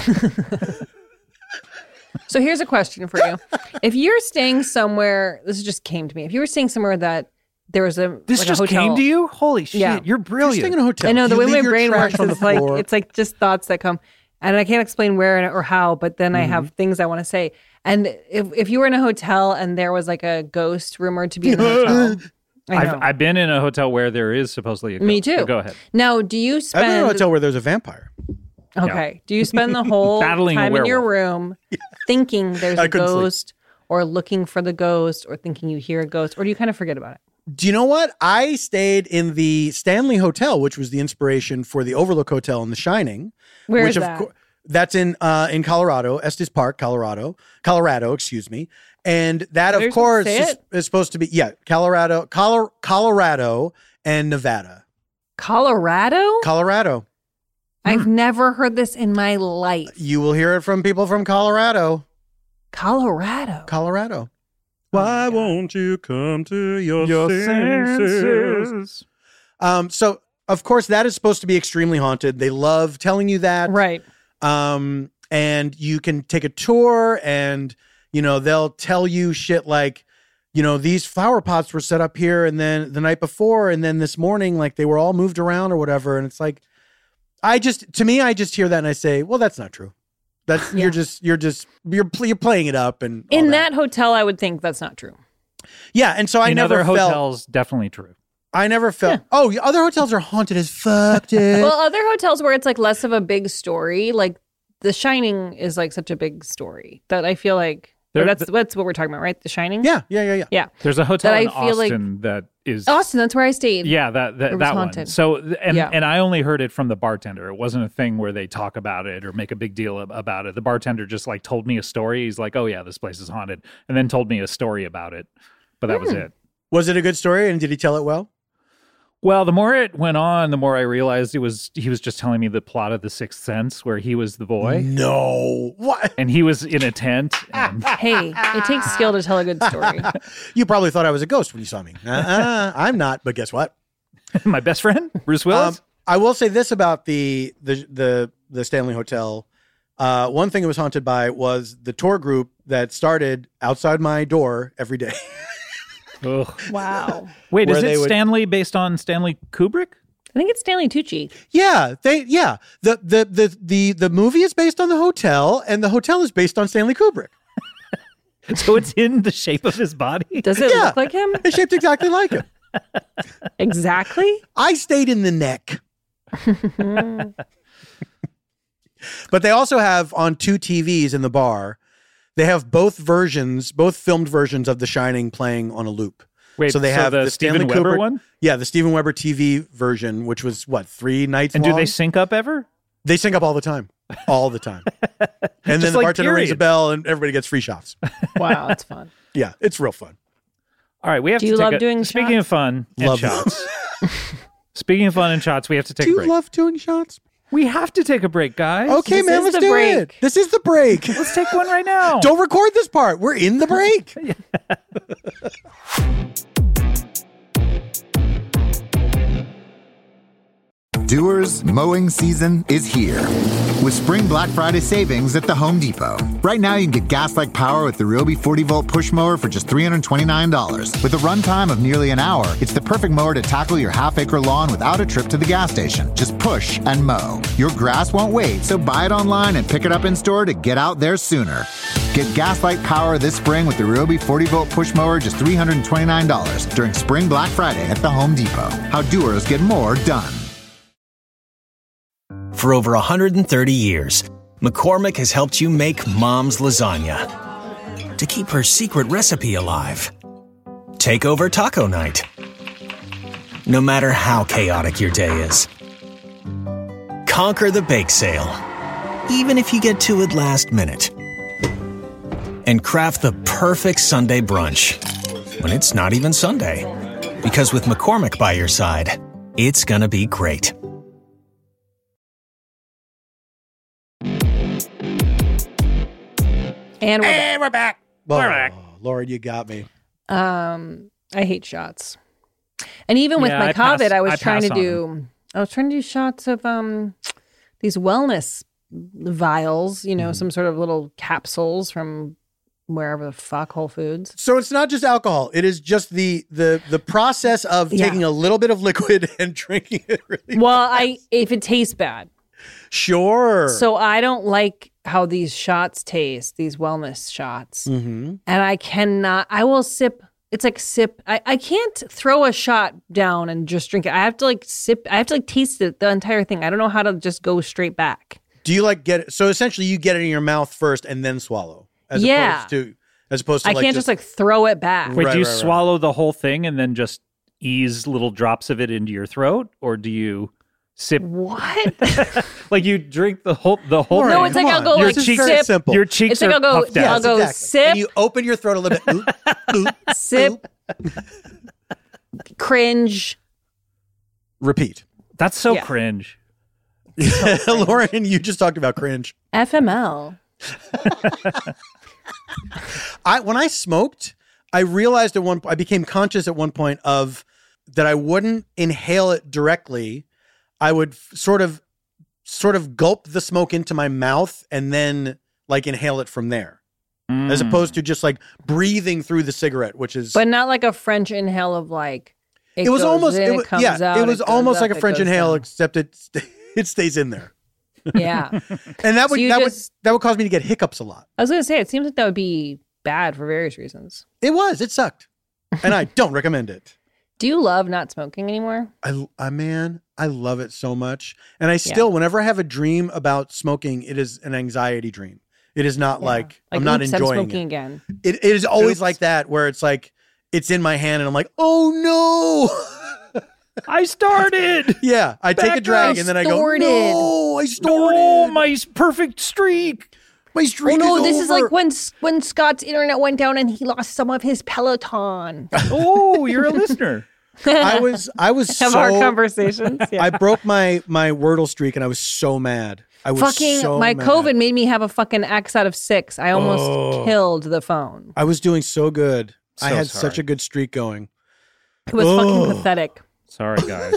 So here's a question for you. If you're staying somewhere, this just came to me. If you were staying somewhere that there was a This like just a hotel, came to you? Holy shit, Yeah. you're You're brilliant. staying in a hotel. I know the You way leave my your brain trash works on the is like floor. it's like just thoughts that come, and I can't explain where or how. But then I Mm-hmm. have things I want to say. And if if you were in a hotel and there was like a ghost rumored to be in the hotel, I know. I've, I've been in a hotel where there is supposedly a ghost. Me too. So go ahead. Now, do you I've been in a spend? hotel where there's a vampire. Okay. Do you spend the whole Battling a time in your werewolf. room thinking there's I a couldn't sleep. ghost, or looking for the ghost, or thinking you hear a ghost, or do you kind of forget about it? Do you know what? I stayed in the Stanley Hotel, which was the inspiration for the Overlook Hotel in The Shining. Where which is of that? cour- that's in uh, in Colorado, Estes Park, Colorado, Colorado, excuse me. And that, Are you of supposed course, to say is, it? is supposed to be yeah, Colorado, Color, Colorado, and Nevada. Colorado? Colorado. I've never heard this in my life. You will hear it from people from Colorado. Colorado. Colorado. Why won't you come to your, Your senses? senses. Um, so of course that is supposed to be extremely haunted. They love telling you that. Right. Um, and you can take a tour and, you know, they'll tell you shit like, you know, these flower pots were set up here and then the night before and then this morning, like they were all moved around or whatever. And it's like, I just, to me, I just hear that and I say, well, that's not true. That's, Yeah. you're just, you're just, you're, pl- you're playing it up and all In that hotel, I would think that's not true. Yeah, and so I In never other felt. hotels, definitely true. I never felt. Oh, yeah, other hotels are haunted as fuck, dude. Well, other hotels where it's like less of a big story, like The Shining is like such a big story that I feel like There- that's th- that's what we're talking about, right? The Shining. yeah, yeah, yeah, yeah. Yeah. There's a hotel That in I feel like- Austin that is Austin, that's where I stayed. Yeah, that that, It was that one. haunted. So th- and Yeah. and I only heard it from the bartender. It wasn't a thing where they talk about it or make a big deal ab- about it. The bartender just like told me a story. He's like, "Oh yeah, this place is haunted," and then told me a story about it. But that was Hmm. it. Was it a good story, and did he tell it well? Well, the more it went on, the more I realized it was he was just telling me the plot of The Sixth Sense, where he was the boy No. What? and he was in a tent. And Hey, it takes skill to tell a good story. You probably thought I was a ghost when you saw me. Uh-uh, I'm not, but guess what? my best friend, Bruce Willis. Um, I will say this about the the the the Stanley Hotel. Uh, one thing it was haunted by was the tour group that started outside my door every day. Ugh. Wow. Wait, where is they it would- Stanley based on Stanley Kubrick? I think it's Stanley Tucci. Yeah, they yeah. The, the the the the movie is based on the hotel, and the hotel is based on Stanley Kubrick. So it's in the shape of his body. Does it Yeah. look like him? It's shaped exactly like him. Exactly. I stayed in the neck. But they also have on two T Vs in the bar, they have both versions, both filmed versions of The Shining playing on a loop. Wait, so they have the, the Steven Stanley Weber Kubrick- one? Yeah, the Steven Weber T V version, which was what, three nights And long? do they sync up ever? They sync up all the time. All the time. And then Just the like bartender rings a periods. bell and everybody gets free shots. Wow, that's fun. Yeah, it's real fun. All right, we have Do to you take love a, doing Speaking shots? of fun and Love- shots. Speaking of fun and shots, we have to take Do a you break. love doing shots? we have to take a break, guys. Okay, This man, is let's the do break. it. This is the break. Let's take one right now. Don't record this part. We're in the break. Doers, mowing season is here. With Spring Black Friday savings at the Home Depot. Right now, you can get gas-like power with the Ryobi forty volt push mower for just three hundred twenty-nine dollars. With a runtime of nearly an hour, it's the perfect mower to tackle your half-acre lawn without a trip to the gas station. Just push and mow. Your grass won't wait, so buy it online and pick it up in store to get out there sooner. Get gas-like power this spring with the Ryobi forty volt push mower just three hundred twenty-nine dollars during Spring Black Friday at the Home Depot. How doers get more done. For over one hundred thirty years, McCormick has helped you make Mom's lasagna to keep her secret recipe alive. Take over taco night, no matter how chaotic your day is. Conquer the bake sale, even if you get to it last minute. And craft the perfect Sunday brunch when it's not even Sunday. Because with McCormick by your side, it's gonna be great. And we're And we're back. We're Oh, back. Lord, you got me. back. Um, I hate shots. And even with Yeah, my I pass- COVID, I was I trying to pass on do. I was trying to do shots of um these wellness vials. You know, Mm-hmm. some sort of little capsules from wherever the fuck Whole Foods. So it's not just alcohol. It is just the the the process of Yeah. taking a little bit of liquid and drinking it really. Well, I if it tastes bad. Sure. So I don't like how these shots taste, these wellness shots. Mm-hmm. And I cannot, I will sip, it's like sip. I, I can't throw a shot down and just drink it. I have to like sip, I have to like taste it, the entire thing. I don't know how to just go straight back. Do you like get it? So essentially, you get it in your mouth first and then swallow, as Yeah. opposed to as opposed to I like can't just, like throw it back. Wait, Right, do you right, right. swallow the whole thing and then just ease little drops of it into your throat, or do you sip What? like you drink the whole the whole Lauren, No, thing? it's like come I'll on. go Your like cheeks are sip, simple. Your cheeks It's like are I'll go- puffed yeah, out. I'll go Exactly. sip. And you open your throat a little bit. Oop, oop, sip, oop. cringe. Repeat. That's so Yeah. cringe. Lauren, you just talked about cringe. F M L. I when I smoked, I realized at one point I became conscious at one point of that I wouldn't inhale it directly. I would f- sort of sort of gulp the smoke into my mouth and then like inhale it from there. As Mm. opposed to just like breathing through the cigarette, which is But not like a French inhale of like, it, it was goes almost in, it it was, comes yeah, out, it was goes almost up, like a it French goes inhale, down. except it st- it stays in there. Yeah. And that So would you that just- would that would cause me to get hiccups a lot. I was going to say, it seems like that would be bad for various reasons. It was, it sucked. and I don't recommend it. Do you love not smoking anymore? I, I man, I love it so much. And I still, yeah. whenever I have a dream about smoking, it is an anxiety dream. It is not yeah. like, like I'm not oops, enjoying I'm smoking it. again. It. It is always Oops. like that, where it's like, it's in my hand and I'm like, oh no. I started. Yeah. I take Back a drag up. and then I Started. go, no, I started. No, my perfect streak. My streak Oh no, is this over. is like when when Scott's internet went down and he lost some of his Peloton. Oh, you're a listener. I was, I was Have so, our conversations. Yeah. I broke my, my Wordle streak and I was so mad. I was fucking, so my mad. COVID made me have a fucking X out of six. I almost Oh. killed the phone. I was doing so good. I So had sorry. such a good streak going. It was Oh. fucking pathetic. Sorry, guys.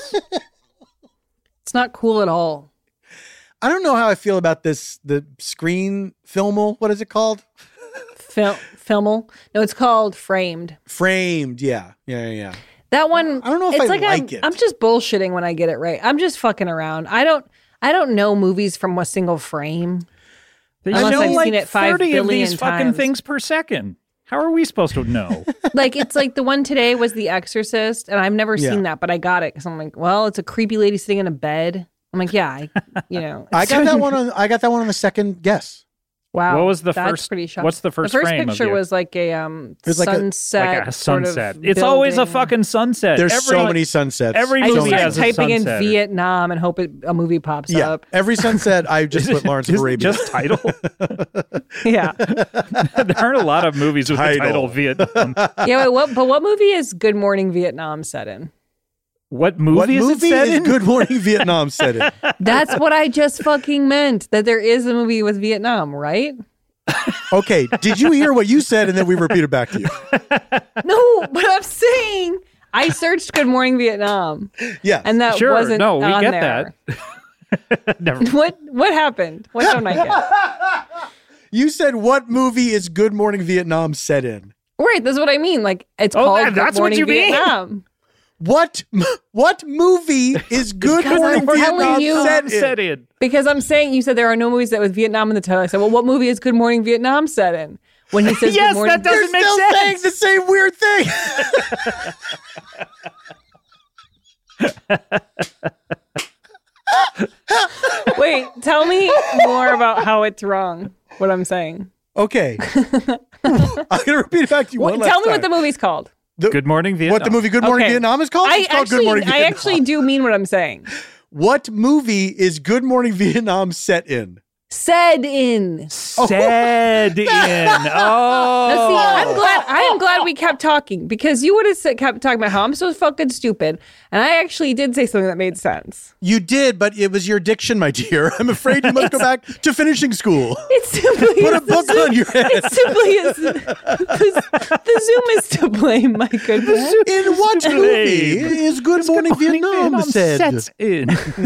It's not cool at all. I don't know how I feel about this, the screen filmal. What is it called? Fil- Filmal. No, it's called Framed. Framed. Yeah. Yeah. Yeah. yeah. That one. I don't know if it's I like like I'm, it. I'm just bullshitting when I get it right. I'm just fucking around. I don't. I don't know movies from a single frame. They Unless show I've like seen it five thirty of billion these fucking times. things per second. How are we supposed to know? Like it's like the one today was The Exorcist, and I've never Yeah. seen that, but I got it because I'm like, well, it's a creepy lady sitting in a bed. I'm like, yeah, I, you know, I got that one on. I got that one on the second guess. Wow, What was the that's first- Pretty shocking. what's the first The first frame of picture the- was like a um was like a- sunset, like a sort of sunset. It's always a building. fucking sunset. There's Every, so many sunsets. every I so just movie many start has a typing in sunset. Vietnam and hope it, a movie pops Yeah. up. Every sunset, I just put Lawrence of Is it Arabia. just title. Yeah, There aren't a lot of movies with Title. the title Vietnam. yeah. Wait, what? But what movie is Good Morning Vietnam set in? What movie what is movie it set is in? Good Morning Vietnam set in? That's what I just fucking meant. That there is a movie with Vietnam, right? Okay, did you hear what you said and then we repeated back to you? No, but I'm saying I searched Good Morning Vietnam, Yes. and that Sure, wasn't no, we on get there. that. Never. What what happened? What don't I get? You said what movie is Good Morning Vietnam set in? Right, that's what I mean. Like it's Oh, called that- Good that's what Morning you mean? Vietnam. What what movie is Good Because Morning I'm telling Vietnam you- set in? Set in. Because I'm saying you said there are no movies that with Vietnam in the title. I said, well, what movie is Good Morning Vietnam set in? When he says Yes, Good Morning that doesn't You're make still sense. saying the same weird thing. Wait, tell me more about how it's wrong. What I'm saying. Okay. I'm gonna repeat it back to you What, one last tell me time. what the movie's called. The- Good Morning Vietnam. What the movie Good Morning Okay. Vietnam is called? I It's called actually, Good Morning I Vietnam. actually do mean what I'm saying. What movie is Good Morning Vietnam set in? Said in. Said in. Now, Oh. see, I'm glad. I am glad we kept talking because you would have said, kept talking about how I'm so fucking stupid, and I actually did say something that made sense. You did, but it was your diction, my dear. I'm afraid you must go back to finishing school. It simply Put a is the book Zoom- on your head. It simply is the, the Zoom is to blame. My goodness. In what Blame. movie is Good Morning Vietnam said? Sets in.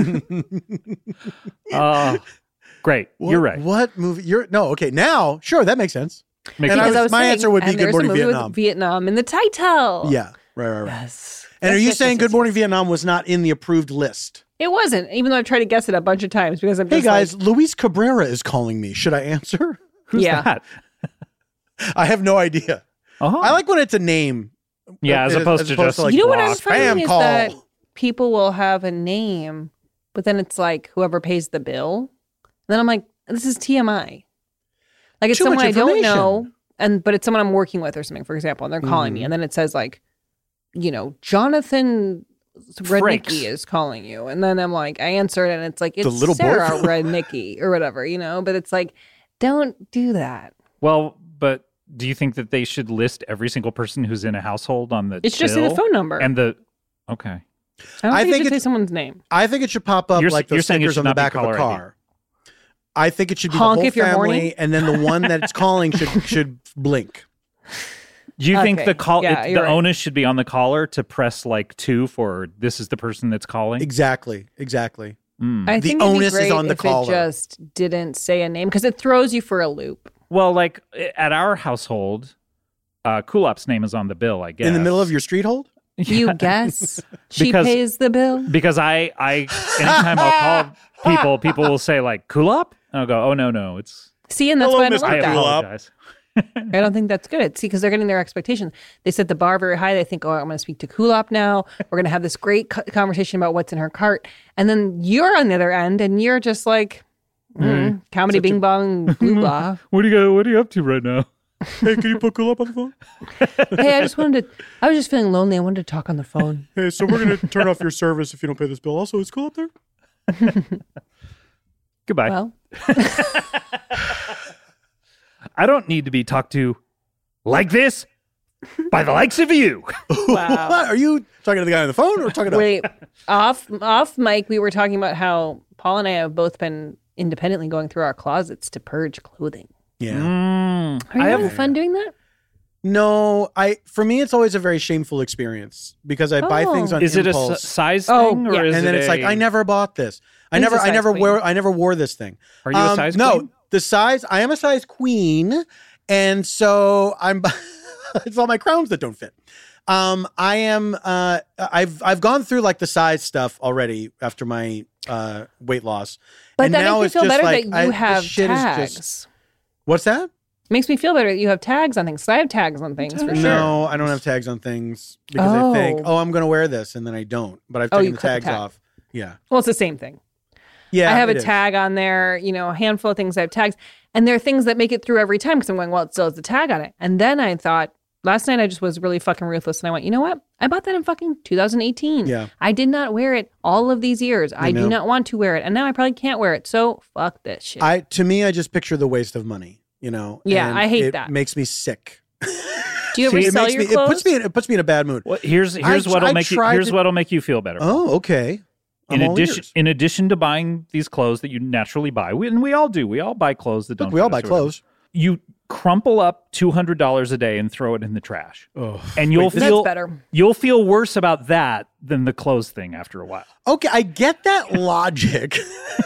uh, great. What, You're right. What movie? You're no. Okay, now sure that makes sense. Makes And I sense. Because was- my saying, answer would be and Good there's Morning a movie Vietnam. with Vietnam in the title. Yeah, right, right, right. Yes. And are Yes, you yes, saying yes, Good yes, Morning Vietnam was not in the approved list? It wasn't, even though I've tried to guess it a bunch of times because I'm Hey just guys, like, Luis Cabrera is calling me. Should I answer? Who's yeah. that? I have no idea. Oh. I like when it's a name. Yeah, as opposed to just- like you know what I'm block. finding Spam is call. that people will have a name, but then it's like whoever pays the bill. Then I'm like, this is T M I. Like it's Too much someone I don't information. know, and but it's someone I'm working with or something, for example, and they're calling me, Mhm. and then it says like, you know, Jonathan Frakes. Rednicki is calling you, and then I'm like, I answer it, and it's like it's The little Sarah boyfriend. Rednicki or whatever, you know. But it's like, don't do that. Well, but do you think that they should list every single person who's in a household on the It's just in bill? the phone number. And the okay. I don't I think, think it should say it's- someone's name. I think it should pop up You're- like you're those saying it stickers should on the not be back of a caller I D. car. I think it should be Honk the whole if you're family, horny? and then the one that it's calling should should blink. Do you think Okay. the call Yeah, it, you're the right. onus should be on the caller to press like two for this is the person that's calling? Exactly, exactly. Mm. I The think it'd be onus is great on the if caller. It just didn't say a name because it throws you for a loop. Well, like at our household, uh, Kulop's name is on the bill. I guess In the middle of your street hold? You guess she Because- pays the bill. because I I anytime I'll call people, people will say like Kulop, and I'll go, oh no no, it's See, and that's Hello, why I don't Mister I like that. Kulop. apologize. I don't think that's good. It's because they're getting their expectations. They set the bar very high. They think, oh, I'm going to speak to Kulop now. We're going to have this great co- conversation about what's in her cart. And then you're on the other end and you're just like, mm, comedy bing bong, blah, blah. What are you What are you up to right now? Hey, can you put Cool up on the phone? Hey, I just wanted to, I was just feeling lonely. I wanted to talk on the phone. Hey, so we're going to turn off your service if you don't pay this bill. Also, is Cool up there? Goodbye. Well, I don't need to be talked to like this by the likes of you. wow. What? Are you talking to the guy on the phone or talking to Wait, off, off mic, we were talking about how Paul and I have both been independently going through our closets to purge clothing. Yeah. Mm, Are you I having have fun doing that? No, I for me it's always a very shameful experience because I buy Oh. thing on Is it a impulse. s- size Oh, thing, or yeah. is and then it it's like a- I never bought this. I He's never a I size never queen. wear I never wore this thing. Are you a Um, size no, queen? the size I am a size queen, and so I'm it's all my crowns that don't fit. Um, I am uh I've I've gone through like the size stuff already after my uh weight loss. But and that now makes me it's feel just better like, that I- you this have shit is tags. just- What's that? Makes me feel better that you have tags on things. 'Cause I have tags on things for sure. No, I don't have tags on things because Oh. I think, oh, I'm going to wear this, and then I don't. But I've Oh, taken you the cut the tags tag. off. Yeah, Well, it's the same thing. yeah. I have it a is. tag on there, you know, a handful of things I have tags. And there are things that make it through every time because I'm going, well, it still has the tag on it. And then I thought, last night I just was really fucking ruthless. And I went, you know what? I bought that in fucking two thousand eighteen. Yeah. I did not wear it all of these years. I, know. do not want to wear it. And now I probably can't wear it. So fuck this shit. I to me, I just picture the waste of money. You know. Yeah, and I hate it that. Makes me sick. do you ever it sell makes your me. clothes? It puts me. In, it puts me in a bad mood. Well, here's here's I- what'll I make you tried here's to- what'll make you feel better. Oh, okay. I'm in all addition, ears. in addition to buying these clothes that you naturally buy, we, and we all do, we all buy clothes that don't. Look, we all fit buy us or whatever. clothes. You crumple up two hundred dollars a day and throw it in the trash, Oh. and you'll Wait, feel That's better. You'll feel worse about that than the clothes thing after a while. Okay, I get that logic.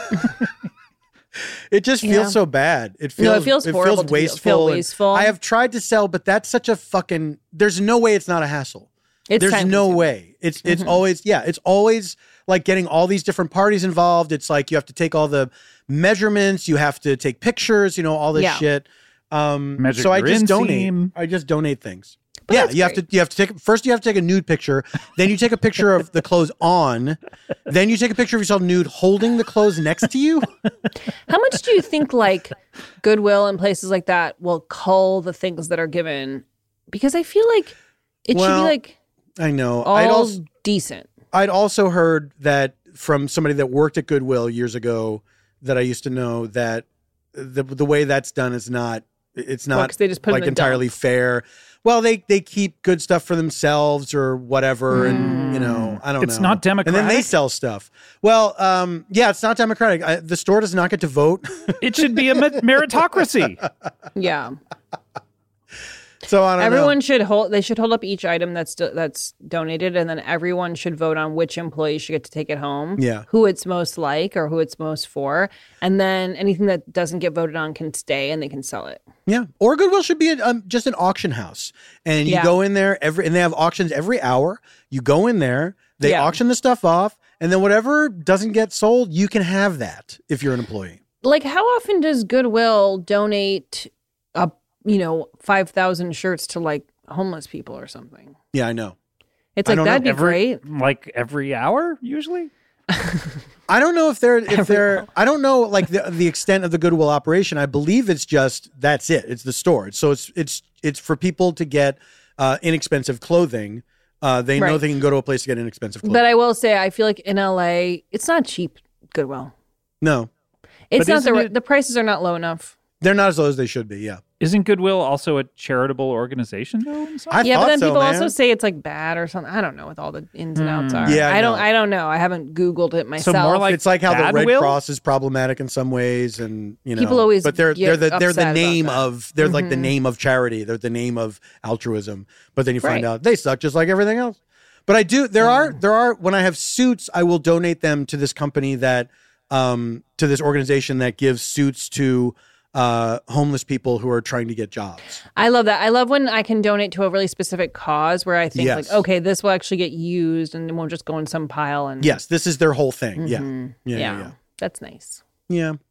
It just feels Yeah. so bad. It feels No, it feels horrible feels to feel- wasteful. feel and wasteful. I have tried to sell, but that's such a fucking. There's no way it's not a hassle. It's There's no time-consuming. way. It's it's Mm-hmm. always yeah. It's always like getting all these different parties involved. It's like you have to take all the measurements. You have to take pictures. You know all this Yeah. shit. Um, Measure so I your just donate. inseam. I just donate things. But yeah, that's you have to. great. You have to take first. You have to take a nude picture. Then you take a picture of the clothes on. Then you take a picture of yourself nude holding the clothes next to you. How much do you think like Goodwill and places like that will cull the things that are given? Because I feel like it should Well, be like I know. all I'd also decent. I'd also heard that from somebody that worked at Goodwill years ago that I used to know that the the way that's done is not it's Well, not 'cause they just put it like in the entirely dump. fair. Well, they they keep good stuff for themselves or whatever, and you know I don't It's know. not And then they democratic? sell stuff. Well, um, yeah, it's not democratic. I, the store does not get to vote, It should be a me- meritocracy. Yeah. so I don't know. Everyone should hold. They should hold up each item that's do, that's donated, and then everyone should vote on which employee should get to take it home. Yeah. who it's most like or who it's most for, and then anything that doesn't get voted on can stay, and they can sell it. Yeah, or Goodwill should be a, um, just an auction house, and you Yeah. go in there every, and they have auctions every hour. You go in there, they Yeah. auction the stuff off, and then whatever doesn't get sold, you can have that if you're an employee. Like, how often does Goodwill donate a you know five thousand shirts to like homeless people or something? Yeah, I know. It's I like don't know. that'd be Every great. like every hour usually. I don't know if they're if they're. I don't know like the the extent of the Goodwill operation. I believe it's just that's it. It's the store. So it's it's it's for people to get uh, inexpensive clothing. Uh, they know Right. they can go to a place to get inexpensive clothing. But I will say, I feel like in L A, it's not cheap. Goodwill. no, It's But not isn't the it- the prices are not low enough. they're not as low as they should be. Yeah, Isn't Goodwill also a charitable organization though? in some- I yeah, thought but then so, people man. also say it's like bad or something. I don't know what all the ins and outs are. Yeah, I I don't. know. I don't know. I haven't Googled it myself. more like it's like how the Red Badwill? Cross is problematic in some ways, and you know, People always But they're get they're the they're upset the about name that. of they're like the name of charity. They're the name of altruism. But then you find Right. out they suck just like everything else. But I do. There are there are when I have suits, I will donate them to this company that um to this organization that gives suits to uh homeless people who are trying to get jobs. I love that. I love when I can donate to a really specific cause where I think Yes. like, okay, this will actually get used and it won't just go in some pile. And Yes, this is their whole thing. Yeah. Mhm. Yeah. yeah, Yeah. that's nice. Yeah.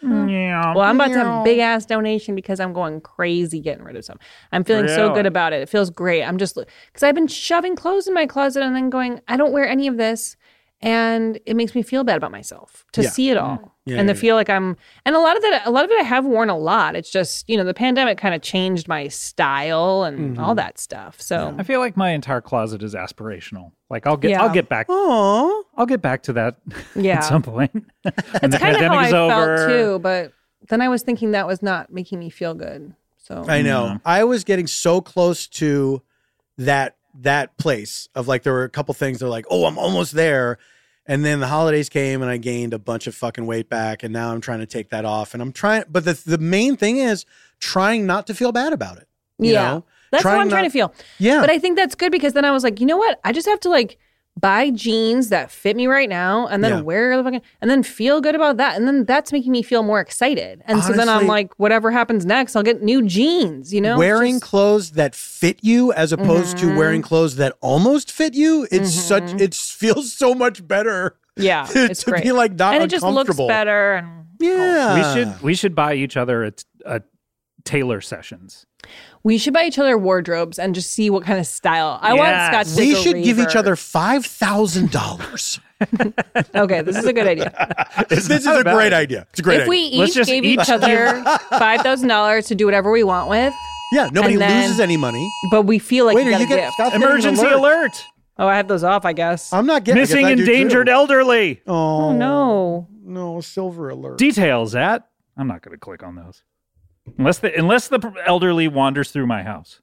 Yeah. Well, I'm about to have a big ass donation because I'm going crazy getting rid of some. I'm feeling so Really? good about it. It feels great. I'm just because I've been shoving clothes in my closet and then going, I don't wear any of this, and it makes me feel bad about myself to Yeah. see it all Yeah, and yeah, to feel like I'm. And a lot of that, a lot of it, I have worn a lot. It's just you know the pandemic kind of changed my style and Mm-hmm. all that stuff. So I feel like my entire closet is aspirational. Like I'll get, Yeah. I'll get back, Aw. I'll get back to that Yeah. at some point. When the kind of how pandemic I is over. felt too. But then I was thinking that was not making me feel good. So I know. Yeah. I was getting so close to that that place of like there were a couple things that were like, oh, I'm almost there. And then the holidays came and I gained a bunch of fucking weight back. And now I'm trying to take that off. And I'm trying, but the the main thing is trying not to feel bad about it. You yeah, know? that's what I'm not- trying to feel. Yeah. But I think that's good because then I was like, you know what? I just have to like buy jeans that fit me right now and then Yeah. wear the fucking and then feel good about that. And then that's making me feel more excited. And so then I'm Honestly- like, whatever happens next, I'll get new jeans, you know? wearing Just- clothes that fit you as opposed Mm-hmm. to wearing clothes that almost fit you. It's such, it feels so much better. yeah, to, it's to great. be like not and it just looks uncomfortable. better. And Yeah. We should, we should buy each other a, a tailor sessions. we should buy each other wardrobes and just see what kind of style. I Yes. want Scott to We take a should give each reverb. other five thousand dollars. Okay, this is a good idea. This is not a bad. great idea. It's a great If we idea. Let's each just gave each each other five thousand dollars to do whatever we want with, Yeah, nobody and then- loses any money. but we feel like Wait, we are got you a getting gift. Scott's getting an Emergency alert! Oh, I have those off, I guess. I'm not getting I Missing guess I do endangered too. elderly. Oh, oh no. no, silver alert. Details at. I'm not going to click on those unless the unless the elderly wanders through my house.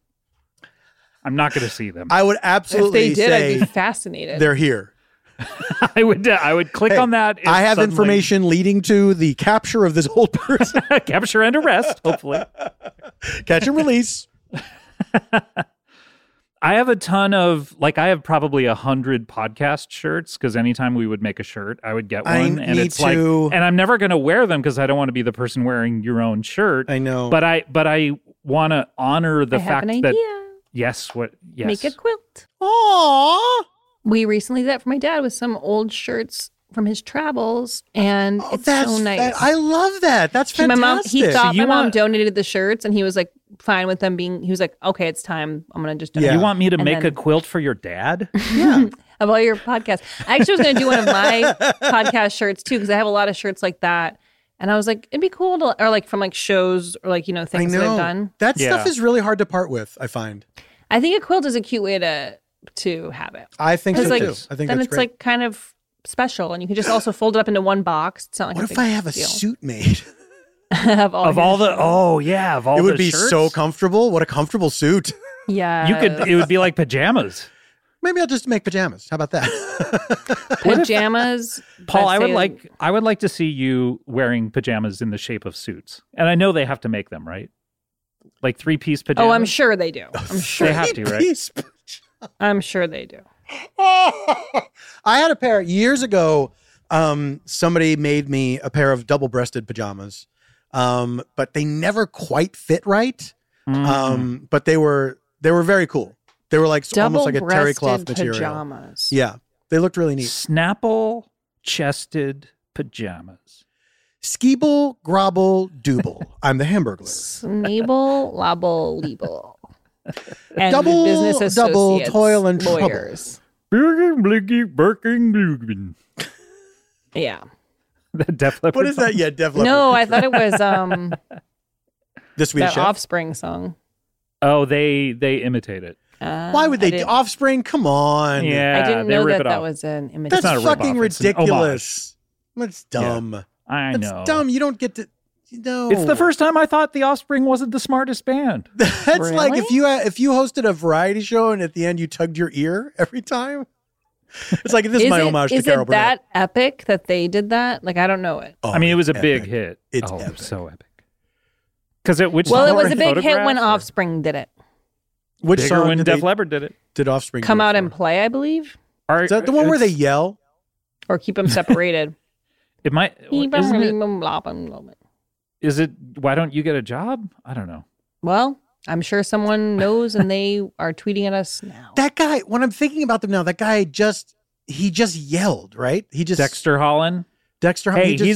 I'm not going to see them. I would If absolutely they did, say I'd be fascinated. they're here. I would uh, I would click Hey, on that. if I have suddenly- information leading to the capture of this old person. capture and arrest. Hopefully, Catch and release. I have a ton of like I have probably a hundred podcast shirts because anytime we would make a shirt, I would get one, I and need it's like, to- and I'm never going to wear them because I don't want to be the person wearing your own shirt. I know. but I but I want to honor the I have fact an that idea. yes, what yes, Make a quilt. Aww. We recently did that for my dad with some old shirts from his travels, and Oh, it's that's so nice. that- I love that. That's He- my fantastic. mom, he thought So you my mom want- donated the shirts, and he was like fine with them being. He was like, "Okay, it's time. I'm gonna just donate Yeah. You want me to And make then- a quilt for your dad? of all your podcasts." I actually was gonna do one of my podcast shirts too because I have a lot of shirts like that, and I was like, it'd be cool to, or like from like shows or like you know I things that know. I've done. That Yeah. stuff is really hard to part with, I find. I think a quilt is a cute way to to have it. I think so Because like too. I think then that's it's great. like kind of special, and you can just also fold it up into one box. It's not like What a if big I have a deal. suit made? of all, Of your all the shirts. oh yeah, of all It would the be shirts? so comfortable. What a comfortable suit. yeah, You could it would be like pajamas. Maybe I'll just make pajamas. How about that? pajamas. Paul, that I would say- like I would like to see you wearing pajamas in the shape of suits. And I know they have to make them, right? Like three piece pajamas. Oh, I'm sure they do. I'm sure. They have to, right? Piece- I'm sure they do. I had a pair years ago. Um, somebody made me a pair of double-breasted pajamas, um, but they never quite fit right. Mm-hmm. Um, but they were they were very cool. They were like almost like a terry cloth Double-breasted material. pajamas. Yeah, they looked really neat. Snapple chested pajamas. Skeeble, grobble, dooble. I'm the Hamburglar. Snable, lobble, leeble. And Double, business double, associates, toil and trouble. lawyers. Birkin, Blicky, Birkin, Glugen. Yeah. The Def Leppard What is that? song? Yeah, Def Leppard. No, I thought it was um The Swedish that Chef. Offspring song. Oh, they they imitate it. Uh, Why would I they? didn't- Offspring? Come on. Yeah, I didn't they know rip that it that off. was an That's imitation. not a fucking ripoff, it's an ridiculous. That's dumb. I That's know. dumb. You don't get to. No. It's the first time I thought the Offspring wasn't the smartest band. That's like if Really? you uh, if you hosted a variety show and at the end you tugged your ear every time. It's like this is, Is my it, homage is to Carol it that Burnett. epic that they did that? Like I don't know it. Oh, I mean, it was a it's big epic. hit. It's oh, epic. so epic. Because it which Well, it song? was a big hit when Photograph, or- Offspring did it. Which Bigger song when did, Def they, Leppard did it. did Offspring Come do it out for? and play, I believe, Are, Is that the one where they it's- yell? or keep them separated. It might. Isn't it, Well, is it? Why don't you get a job? I don't know. I'm sure someone knows, and they are tweeting at us now. That guy. When I'm thinking about them now, that guy just he just yelled, right? He just Dexter Holland. Dexter. Hey, he just, he's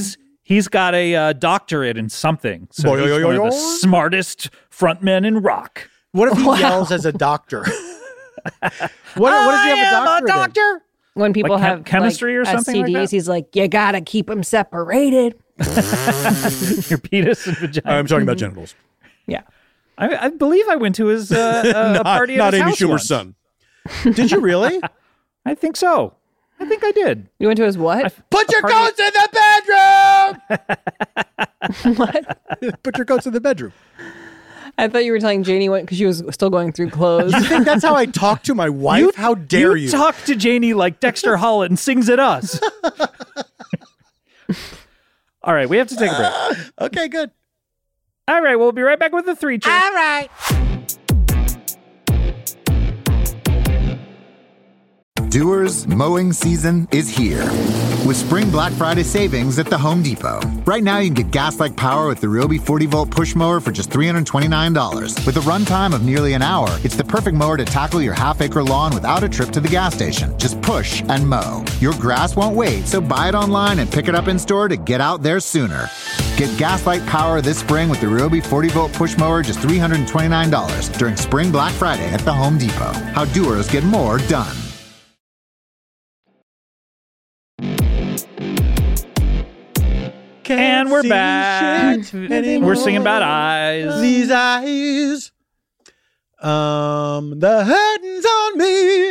He's got a uh, doctorate in something. So Boy, he's yo, yo, one of yo. the smartest frontmen in rock. What if he yells as a doctor? what, what does he have a doctorate in? When people Like chem- have chemistry like, or something like S T Ds, that? he's like, you gotta keep them separated. Your penis and vagina. I'm talking about genitals. Yeah. I, I believe I went to his uh, uh, a party Not at his Amy house Schumer's once. son. Did you really? I think so. I think I did. You went to his what? Put your party- coats in the bedroom. what? Put your coats in the bedroom. I thought you were telling Janie what because she was still going through clothes. You think that's how I talk to my wife? how dare you? You talk to Janie like Dexter Holland sings at us. All right, we have to take a break. Okay, good. All right, we'll be right back with the three cheer. All right. Doers, mowing season is here. With Spring Black Friday savings at the Home Depot. Right now, you can get gas-like power with the Ryobi forty volt push mower for just three hundred twenty-nine dollars. With a runtime of nearly an hour, it's the perfect mower to tackle your half-acre lawn without a trip to the gas station. Just push and mow. Your grass won't wait, so buy it online and pick it up in store to get out there sooner. Get gas-like power this spring with the Ryobi forty volt push mower, just three hundred twenty-nine dollars during Spring Black Friday at the Home Depot. How doers get more done. And we're see back. shit anymore. We're singing about eyes. These eyes. Um, the hurting's on me.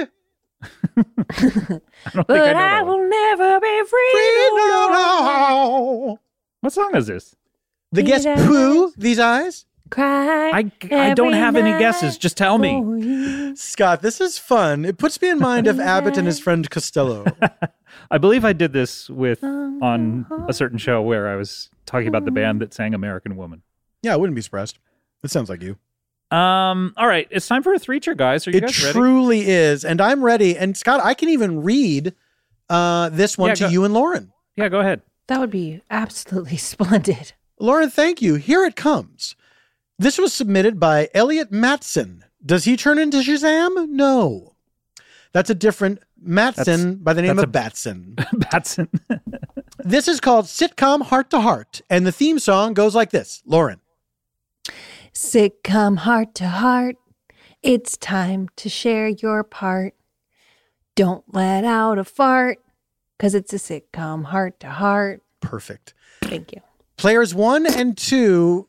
I don't think but I know I that one. will never be free. Free no no more. more. What song is this? The guess These poo. eyes. These eyes. Cry. I, I don't every have any night guesses. Just tell me. for you. Scott, this is fun. It puts me in mind of Abbott and his friend Costello. I believe I did this with on a certain show where I was talking about the band that sang American Woman. Yeah, I wouldn't be surprised. It sounds like you. Um. All right, it's time for a three cheer, guys. Are you It guys ready? truly is. And I'm ready. And Scott, I can even read uh, this one Yeah, to go- you and Lauren. Yeah, go ahead. That would be absolutely splendid. Lauren, thank you. Here it comes. This was submitted by Elliot Matson. Does he turn into Shazam? No. That's a different Matson That's- by the name that's of a- Batson. Batson. This is called Sitcom Heart to Heart. And the theme song goes like this. Lauren. Sitcom heart to heart. It's time to share your part. Don't let out a fart, because it's a sitcom heart to heart. Perfect. Thank you. Players one and two.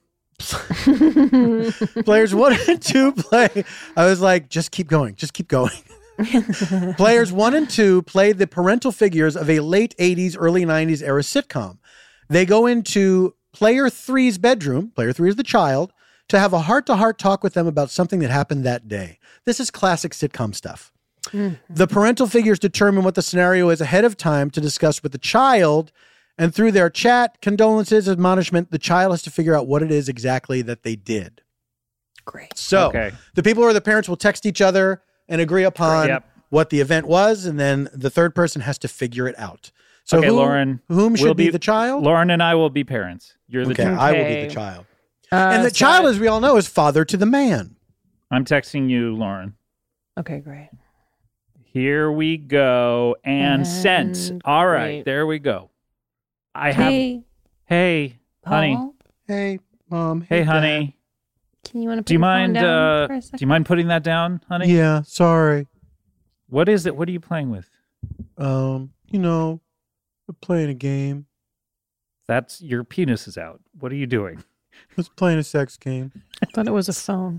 Players one and two play. I was like, just keep going. Just keep going. Players one and two play the parental figures of a late eighties, early nineties era sitcom. They go into player three's bedroom, player three is the child, to have a heart-to-heart talk with them about something that happened that day. This is classic sitcom stuff. The parental figures determine what the scenario is ahead of time to discuss with the child, and through their chat, condolences, admonishment, the child has to figure out what it is exactly that they did. Great. So Okay. the people or the parents will text each other and agree upon Yep. what the event was, and then the third person has to figure it out. So Okay, who- Lauren, whom should we'll be, be- the child? Lauren and I will be parents. You're the Okay, child. I will be Okay. the child. Uh, and the so- child, as we all know, is father to the man. I'm texting you, Lauren. Okay, great. Here we go. And, sent. And All right, great. there we go. I have. Hey, Hey, honey. Paul, Hey, mom. Hey, Dad. honey. can you want to put Do you your phone mind? down Uh, for a do second? you mind putting that down, honey? Yeah, sorry. What is it? What are you playing with? Um, you know, we're playing a game. That's your penis is out. What are you doing? Let's playing a sex game. I thought it was a phone.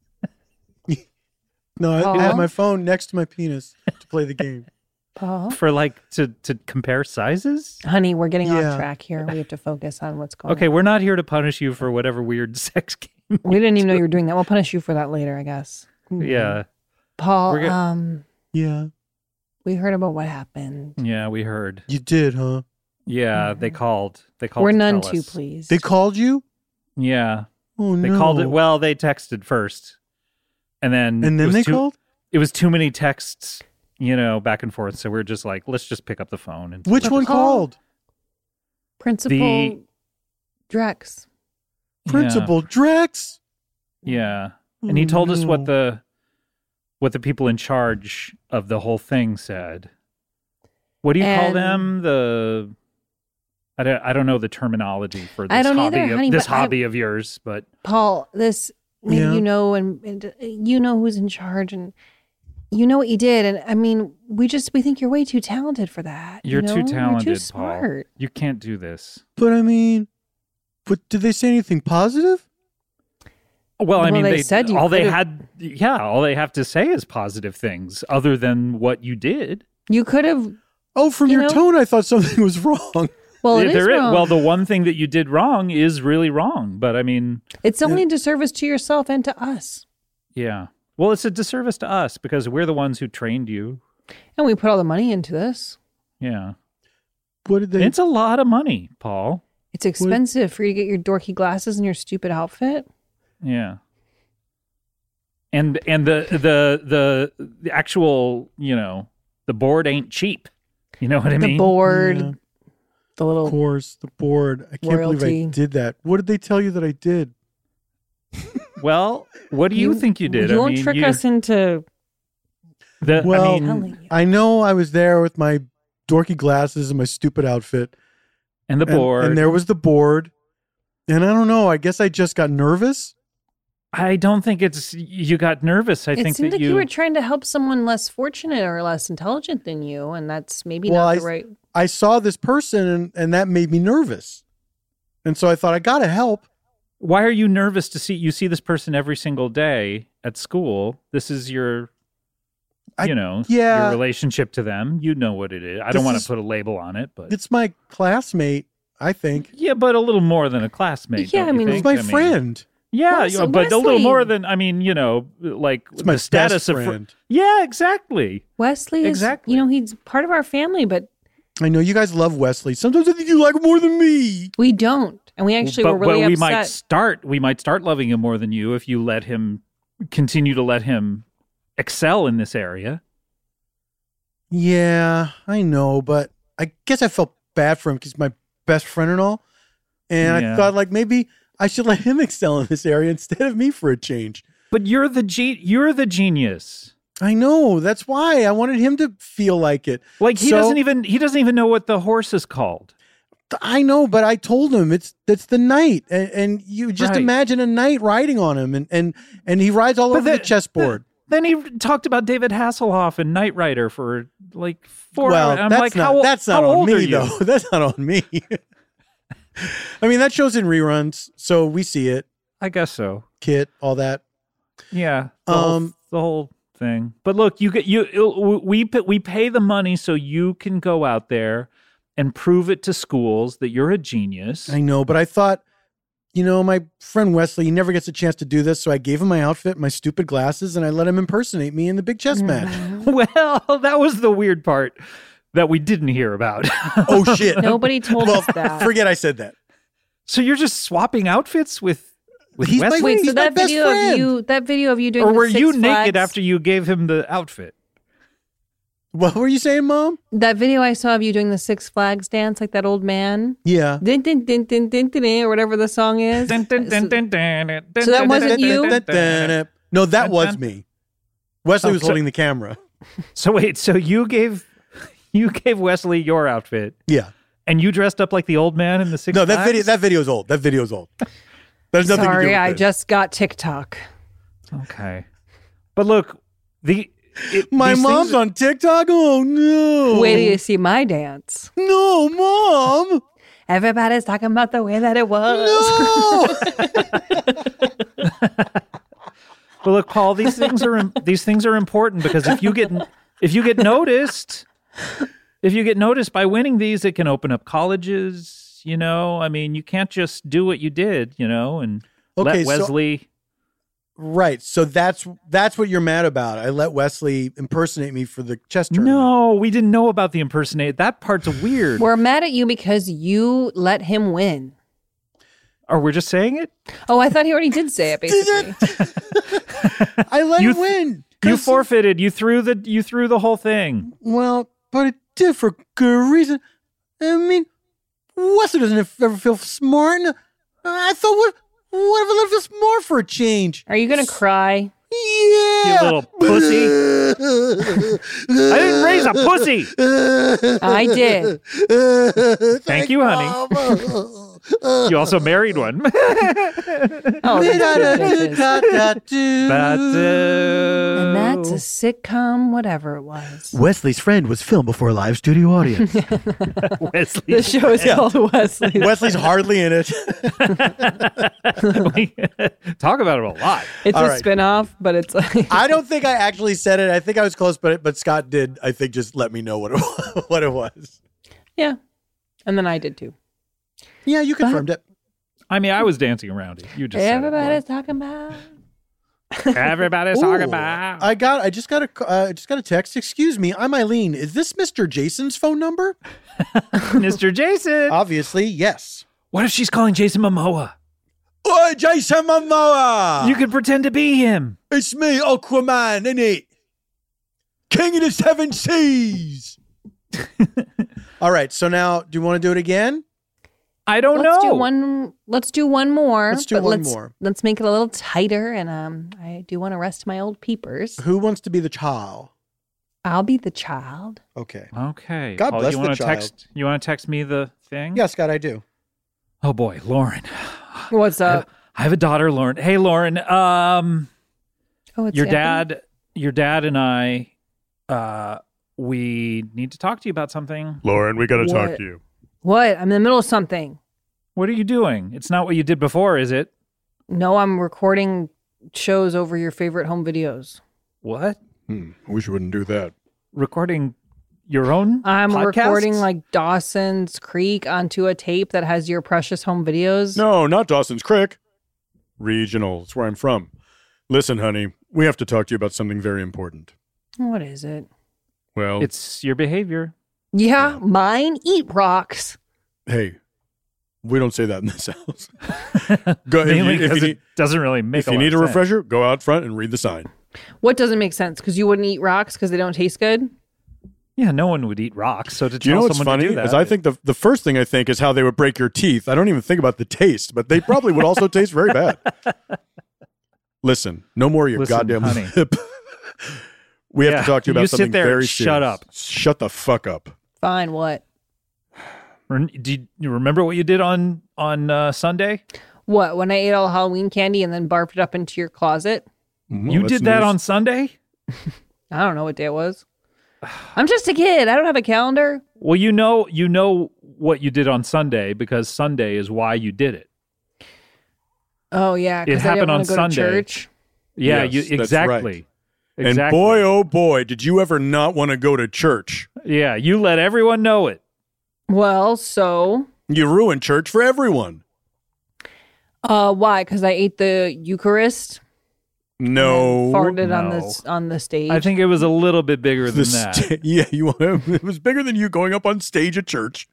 No, I, I Paul? have my phone next to my penis to play the game. Paul? For like to to compare sizes? Honey, we're getting Yeah. off track here. We have to focus on what's going Okay, on. we're not here to punish you for whatever weird sex game. We didn't even know you were doing that. We'll punish you for that later, I guess. Yeah, Paul, We're go- um, Yeah, we heard about what happened. yeah, we heard. you did, huh? Yeah, they called. They called. We're to none tell too us. pleased. They called you? Yeah, Oh, they no. called it. Well, they texted first, and then And it then was they too- called? It was too many texts, you know, back and forth. So we are just like, let's just pick up the phone and. Which one called? Principal The- Drex. Principal Drex. Yeah, and he told us no. what the what the people in charge of the whole thing said. What do you call And- them? The I don't, I don't know the terminology for this I don't hobby, either, of, honey, this but I- hobby of yours, but Paul, this maybe Yeah. you know, and, and you know who's in charge, and you know what you did. And I mean, we just we think you're way too talented for that. you're you know? too talented, You're too smart. Paul. You can't do this. But I mean, but did they say anything positive? Well, I Well, mean, they they, said you all they could've- had, yeah, all they have to say is positive things, other than what you did. You could have. Oh, from You your know- tone, I thought something was wrong. Well, it Yeah, is there wrong. well, the one thing that you did wrong is really wrong. But I mean, it's only a disservice to yourself and to us. yeah. Well, it's a disservice to us because we're the ones who trained you. And we put all the money into this. Yeah. What did they? It's a lot of money, Paul. It's expensive for you to get your dorky glasses and your stupid outfit. Yeah. And and the the the the actual, you know, the board ain't cheap. You know what I The mean? board, Yeah. the Of little. course, the board. I can't believe Royalty. I did that. What did they tell you that I did? Well, what do you, think you did? You I won't mean, trick you- us into. The, Well, I mean, Telling you. I know I was there with my dorky glasses and my stupid outfit. and the and- board. And, there was the board. And I don't know. I guess I just got nervous. I don't think it's you got nervous. I It think seemed that like you... were trying to help someone less fortunate or less intelligent than you, and that's maybe Well, not I- the right. I saw this person and, and that made me nervous. And so I thought, I got to help. Why are you nervous to see you see this person every single day at school? This is your I- you know, yeah. your relationship to them. You know what it is. I This don't want is- to put a label on it, but It's my classmate, I think. yeah, but a little more than a classmate. Yeah, don't I you mean, It's think? my I mean, friend. Yeah, Well, you so know, but a little Wesley- more than I mean, you know, like It's my the status best of fr- friend. yeah, exactly. Wesley is, Exactly. you know, he's part of our family, but I know you guys love Wesley. Sometimes I think you like him more than me. we don't. And we actually but were really but we upset. might start we might start loving him more than you if you let him continue to let him excel in this area. Yeah, I know, but I guess I felt bad for him because he's my best friend and all. And Yeah. I thought, like, maybe I should let him excel in this area instead of me for a change. But you're the ge- you're the genius. I know. That's why I wanted him to feel like it. Like he So- doesn't even he doesn't even know what the horse is called. I know, but I told him it's it's the knight, and, and you just Right. imagine a knight riding on him, and and and he rides all But over the, the- chessboard. Then he talked about David Hasselhoff and Knight Rider for like four well, hours. I'm that's like, not how, that's not how on old are me you? though. That's not on me. I mean, that show's in reruns, so we see it. I guess so. Kit, all that. Yeah. The, whole, Um, the whole thing. But look, you get you we we pay the money so you can go out there and prove it to schools that you're a genius. I know, but I thought, you know, my friend Wesley, he never gets a chance to do this, so I gave him my outfit, my stupid glasses, and I let him impersonate me in the big chess match. Well, that was the weird part that we didn't hear about. Oh shit! Nobody told well, us that. forget I said that. So you're just swapping outfits with with He's my- Wesley? Wait, He's so my that best video friend. of you, that video of you doing, or the were Six you Flags, naked after you gave him the outfit? What were you saying, Mom? that video I saw of you doing the Six Flags dance, like that old man, Yeah. din, din, din, din, din, din, din, or whatever the song is. Dun, dun, dun, dun, dun, dun, So that dun, wasn't dun, you? dun, dun, dun. No, that was me. Wesley Oh, was so- holding the camera. So wait, so you gave you gave Wesley your outfit Yeah. and you dressed up like the old man in the Six No, that Flags? video that video's old. That video's old. There's nothing to do Sorry, with I this. just got TikTok. Okay. But look, the it, My these mom's things- on TikTok. Oh no. Wait till you see my dance. No, Mom. Everybody's talking about the way that it was. No. But look, Paul, these things are im- these things are important because if you get if you get noticed, if you get noticed by winning these, it can open up colleges. You know, I mean, you can't just do what you did, you know, and Okay, let so- Wesley. Right. So that's that's what you're mad about. I let Wesley impersonate me for the chess tournament. No, we didn't know about the impersonate. That part's weird. We're mad at you because you let him win. Or we're just saying it. Oh, I thought he already did say it, basically. I let You him th- win. You 'Cause- forfeited. You threw the you threw the whole thing. Well, but it did for good reason. I mean, Wesley doesn't ever feel smart. And I thought, what, what if I let him feel smart for a change? Are you going to cry? Yeah. You little pussy. I didn't raise a pussy. I did. Thank you, honey. You also married one. Oh, that's two bitches. But, uh, And that's a sitcom, whatever it was. Wesley's Friend was filmed before a live studio audience. Wesley. The show is called Wesley. Wesley's hardly in it. We talk about it a lot. It's All a right. spin-off, but it's like I don't think I actually said it. I think I was close, but but Scott did. I think just let me know what it was, what it was. yeah. And then I did too. Yeah, you confirmed it. I mean, I was dancing around it. You just Everybody's talking about. said it. Everybody's talking Ooh, about. I got. I just got a. Uh, I just got a text. Excuse me, I'm Eileen. Is this Mister Jason's phone number? Mister Jason. Obviously, yes. What if she's calling Jason Momoa? Oi, Jason Momoa. You could pretend to be him. It's me, Aquaman, innit? King of the Seven Seas. All right. So now, do you want to do it again? I don't Let's know. do one. Let's do one more. Let's do but one let's, more. Let's make it a little tighter. And um, I do want to rest my old peepers. Who wants to be the child? I'll be the child. Okay. Okay. God Paul, bless you the wanna child. text? You want to text me the thing? Yeah, Scott, I do. Oh boy, Lauren. What's I have, up? I have a daughter, Lauren. Hey, Lauren. Um, Oh, it's your Anthony? dad, your dad and I, uh, we need to talk to you about something. Lauren, we got to talk What? to you. What? I'm in the middle of something. What are you doing? It's not what you did before, is it? No, I'm recording shows over your favorite home videos. What? Hmm, I wish you wouldn't do that. Recording your own? I'm podcasts? recording like Dawson's Creek onto a tape that has your precious home videos. No, not Dawson's Creek. Regional. It's where I'm from. Listen, honey, we have to talk to you about something very important. What is it? Well, It's your behavior. Yeah, mine eat rocks. hey, we don't say that in this house. Go, if Mainly you, if you because need, it doesn't really make if a you lot need a of sense. refresher, go out front and read the sign. What doesn't make sense? Because you wouldn't eat rocks because they don't taste good? Yeah, no one would eat rocks. So to Do you tell know what's someone funny? to do that, Is I think the the first thing I think is how they would break your teeth. I don't even think about the taste, but they probably would also taste very bad. Listen, no more of your Listen, goddamn honey. lip. We have Yeah, to talk to you about you sit something there and very shut serious. up. Shut the fuck up. Fine, what? Re- Do you, you remember what you did on on uh, Sunday? What? When I ate all Halloween candy and then barfed it up into your closet? Well, you that's did that news. on Sunday? I don't know what day it was. I'm just a kid. I don't have a calendar. Well, you know, you know what you did on Sunday because Sunday is why you did it. Oh, yeah. It Because I happened didn't on want to go Sunday. to church. Yeah, Yes, you that's exactly. right. Exactly. And boy, oh boy, did you ever not want to go to church? yeah, you let everyone know it. Well, so You ruined church for everyone. uh, why? Because I ate the Eucharist. No, farted on no. the on the stage. I think it was a little bit bigger The than that. sta- yeah, you. It was bigger than you going up on stage at church.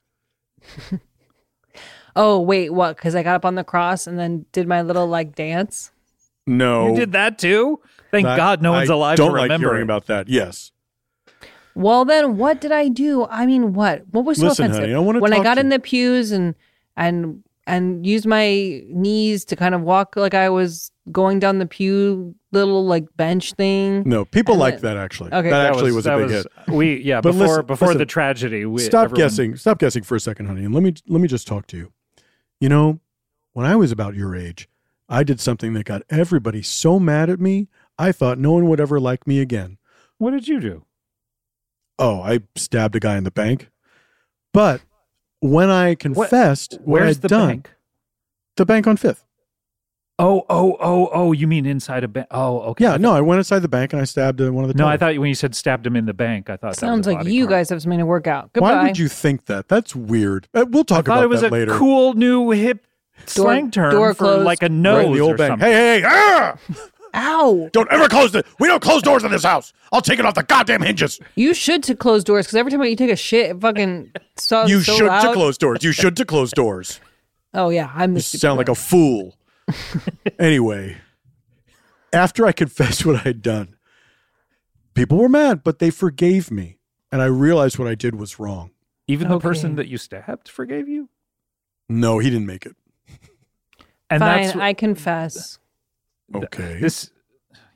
Oh wait, what? Because I got up on the cross and then did my little like dance. No, You did that too? Thank That- God no one's I alive don't to like remember hearing it. about that. Yes, Well, then what did I do? I mean, what? What was so Listen, offensive? honey, I wanna when I talk got to in you. the pews and and and used my knees to kind of walk like I was going down the pew little like bench thing. no, people And like then- that. Actually, Okay. that, That actually was, that a big was- hit. We yeah, But before listen- before listen, the tragedy. We, Stop everyone- guessing. Stop guessing for a second, honey, and let me let me just talk to you. You know, when I was about your age, I did something that got everybody so mad at me. I thought no one would ever like me again. What did you do? Oh, I stabbed a guy in the bank. But when I confessed what Where's I'd the done, bank? the bank on Fifth. Oh, oh, oh, oh, you mean inside a bank? Oh, okay. Yeah, I no, I went inside the bank and I stabbed uh, one of the. No, I tellers. thought when you said stabbed him in the bank, I thought Sounds that was a like body you part. guys have something to work out. Goodbye. Why would you think that? That's weird. Uh, we'll I talk thought about it was that a later. cool new hip slang term door for closed. like a Right nose in the old or bank. something. Hey, hey, hey! Ah! Ow! Don't ever close the. We don't close doors in this house. I'll take it off the goddamn hinges. You should to close doors because every time you take a shit, it fucking sounds You so should loud. to close doors. You should to close doors. Oh yeah, I'm the You stupid sound like one. a fool. Anyway, after I confessed what I'd done, people were mad, but they forgave me, and I realized what I did was wrong. Even the Okay. person that you stabbed forgave you? No, he didn't make it. And Fine. that's I confess. Okay. this yeah.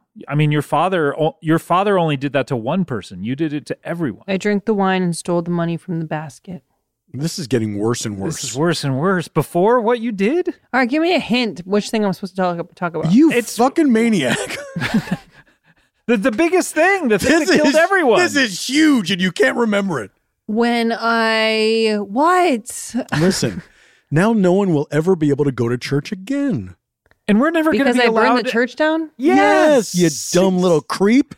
I mean, your father, your father only did that to one person. You did it to everyone. I drank the wine and stole the money from the basket. This is getting worse and worse. This is worse and worse. Before what you did? All right, give me a hint. Which thing I'm supposed to talk, talk about? You It's- fucking maniac. The, the biggest thing, the thing This that killed is, everyone. This is huge and you can't remember it. When I what? Listen, now no one will ever be able to go to church again. and we're never going to Because be I allowed. burned the church down. Yes, you dumb little creep.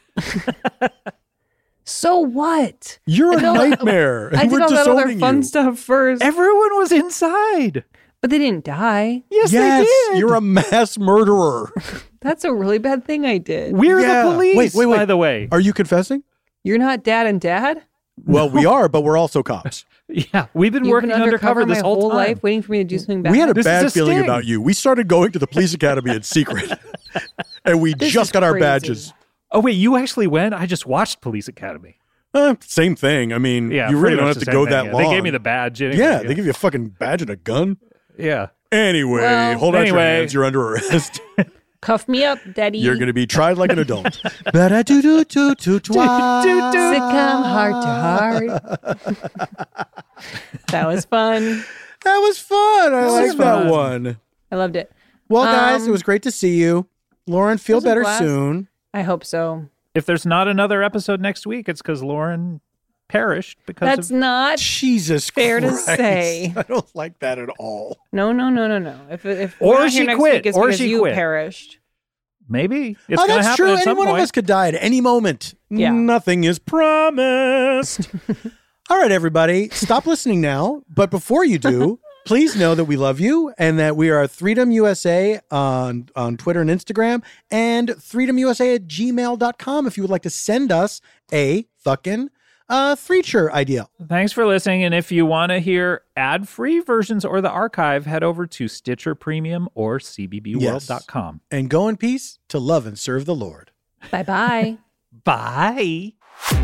So what? You're a I did all- nightmare. And I did we're all that other disowning fun you. stuff first, Everyone was inside. but they didn't die. Yes, Yes, they did. you're a mass murderer. That's a really bad thing I did. We're Yeah. the police, Wait, wait, wait. by the way. Are you confessing? You're not dad and dad. Well, we are, but we're also cops. Yeah, we've been You've working been undercover, my this whole, time. life, waiting for me to do something bad. We had a This is bad a feeling sting. about you. We started going to the police academy in secret, and we This just is got our crazy. badges. Oh wait, you actually went? I just watched Police Academy. Uh, same thing. I mean, Yeah, you really pretty don't much have to the go same that thing. long. They gave me the badge. Anyway. yeah, they give you a fucking badge and a gun. Yeah. Anyway, Well, hold out your anyway. hands. You're under arrest. Cuff me up, daddy. You're going to be tried like an adult. Ba-da-doo-doo-doo-doo-twa. Sitcom heart to heart. That was fun. That was fun. I was like that fun. one. I loved it. Well, guys, Um, it was great to see you. Lauren, feel was a better blast. soon. I hope so. If there's not another episode next week, it's because Lauren perished because That's of. not Jesus fair to Christ. say. I don't like that at all. No, no, no, no, no. If if Or we're not she here next quit, week, it's or because she you quit. perished. Maybe it's Oh, going to that's happen true. at Any some one point. of us could die at any moment. Yeah. Nothing is promised. All right, everybody, stop listening now. But before you do, please know that we love you and that we are Freedom U S A on, on Twitter and Instagram and freedom u s a at gmail dot com if you would like to send us a fucking uh, Threacher idea. Thanks for listening. And if you want to hear ad-free versions or the archive, head over to Stitcher Premium or c b b world dot com. And go in peace to love and serve the Lord. Bye bye. Bye.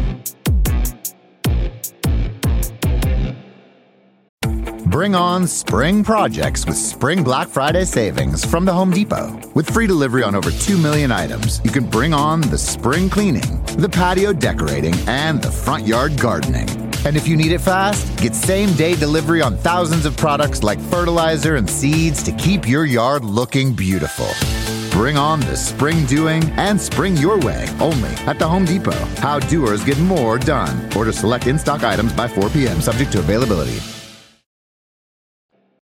Bring on spring projects with Spring Black Friday savings from the Home Depot. With free delivery on over two million items, you can bring on the spring cleaning, the patio decorating, and the front yard gardening. And if you need it fast, get same-day delivery on thousands of products like fertilizer and seeds to keep your yard looking beautiful. Bring on the spring doing and spring your way only at the Home Depot. How doers get more done. Order select in-stock items by four p.m. subject to availability.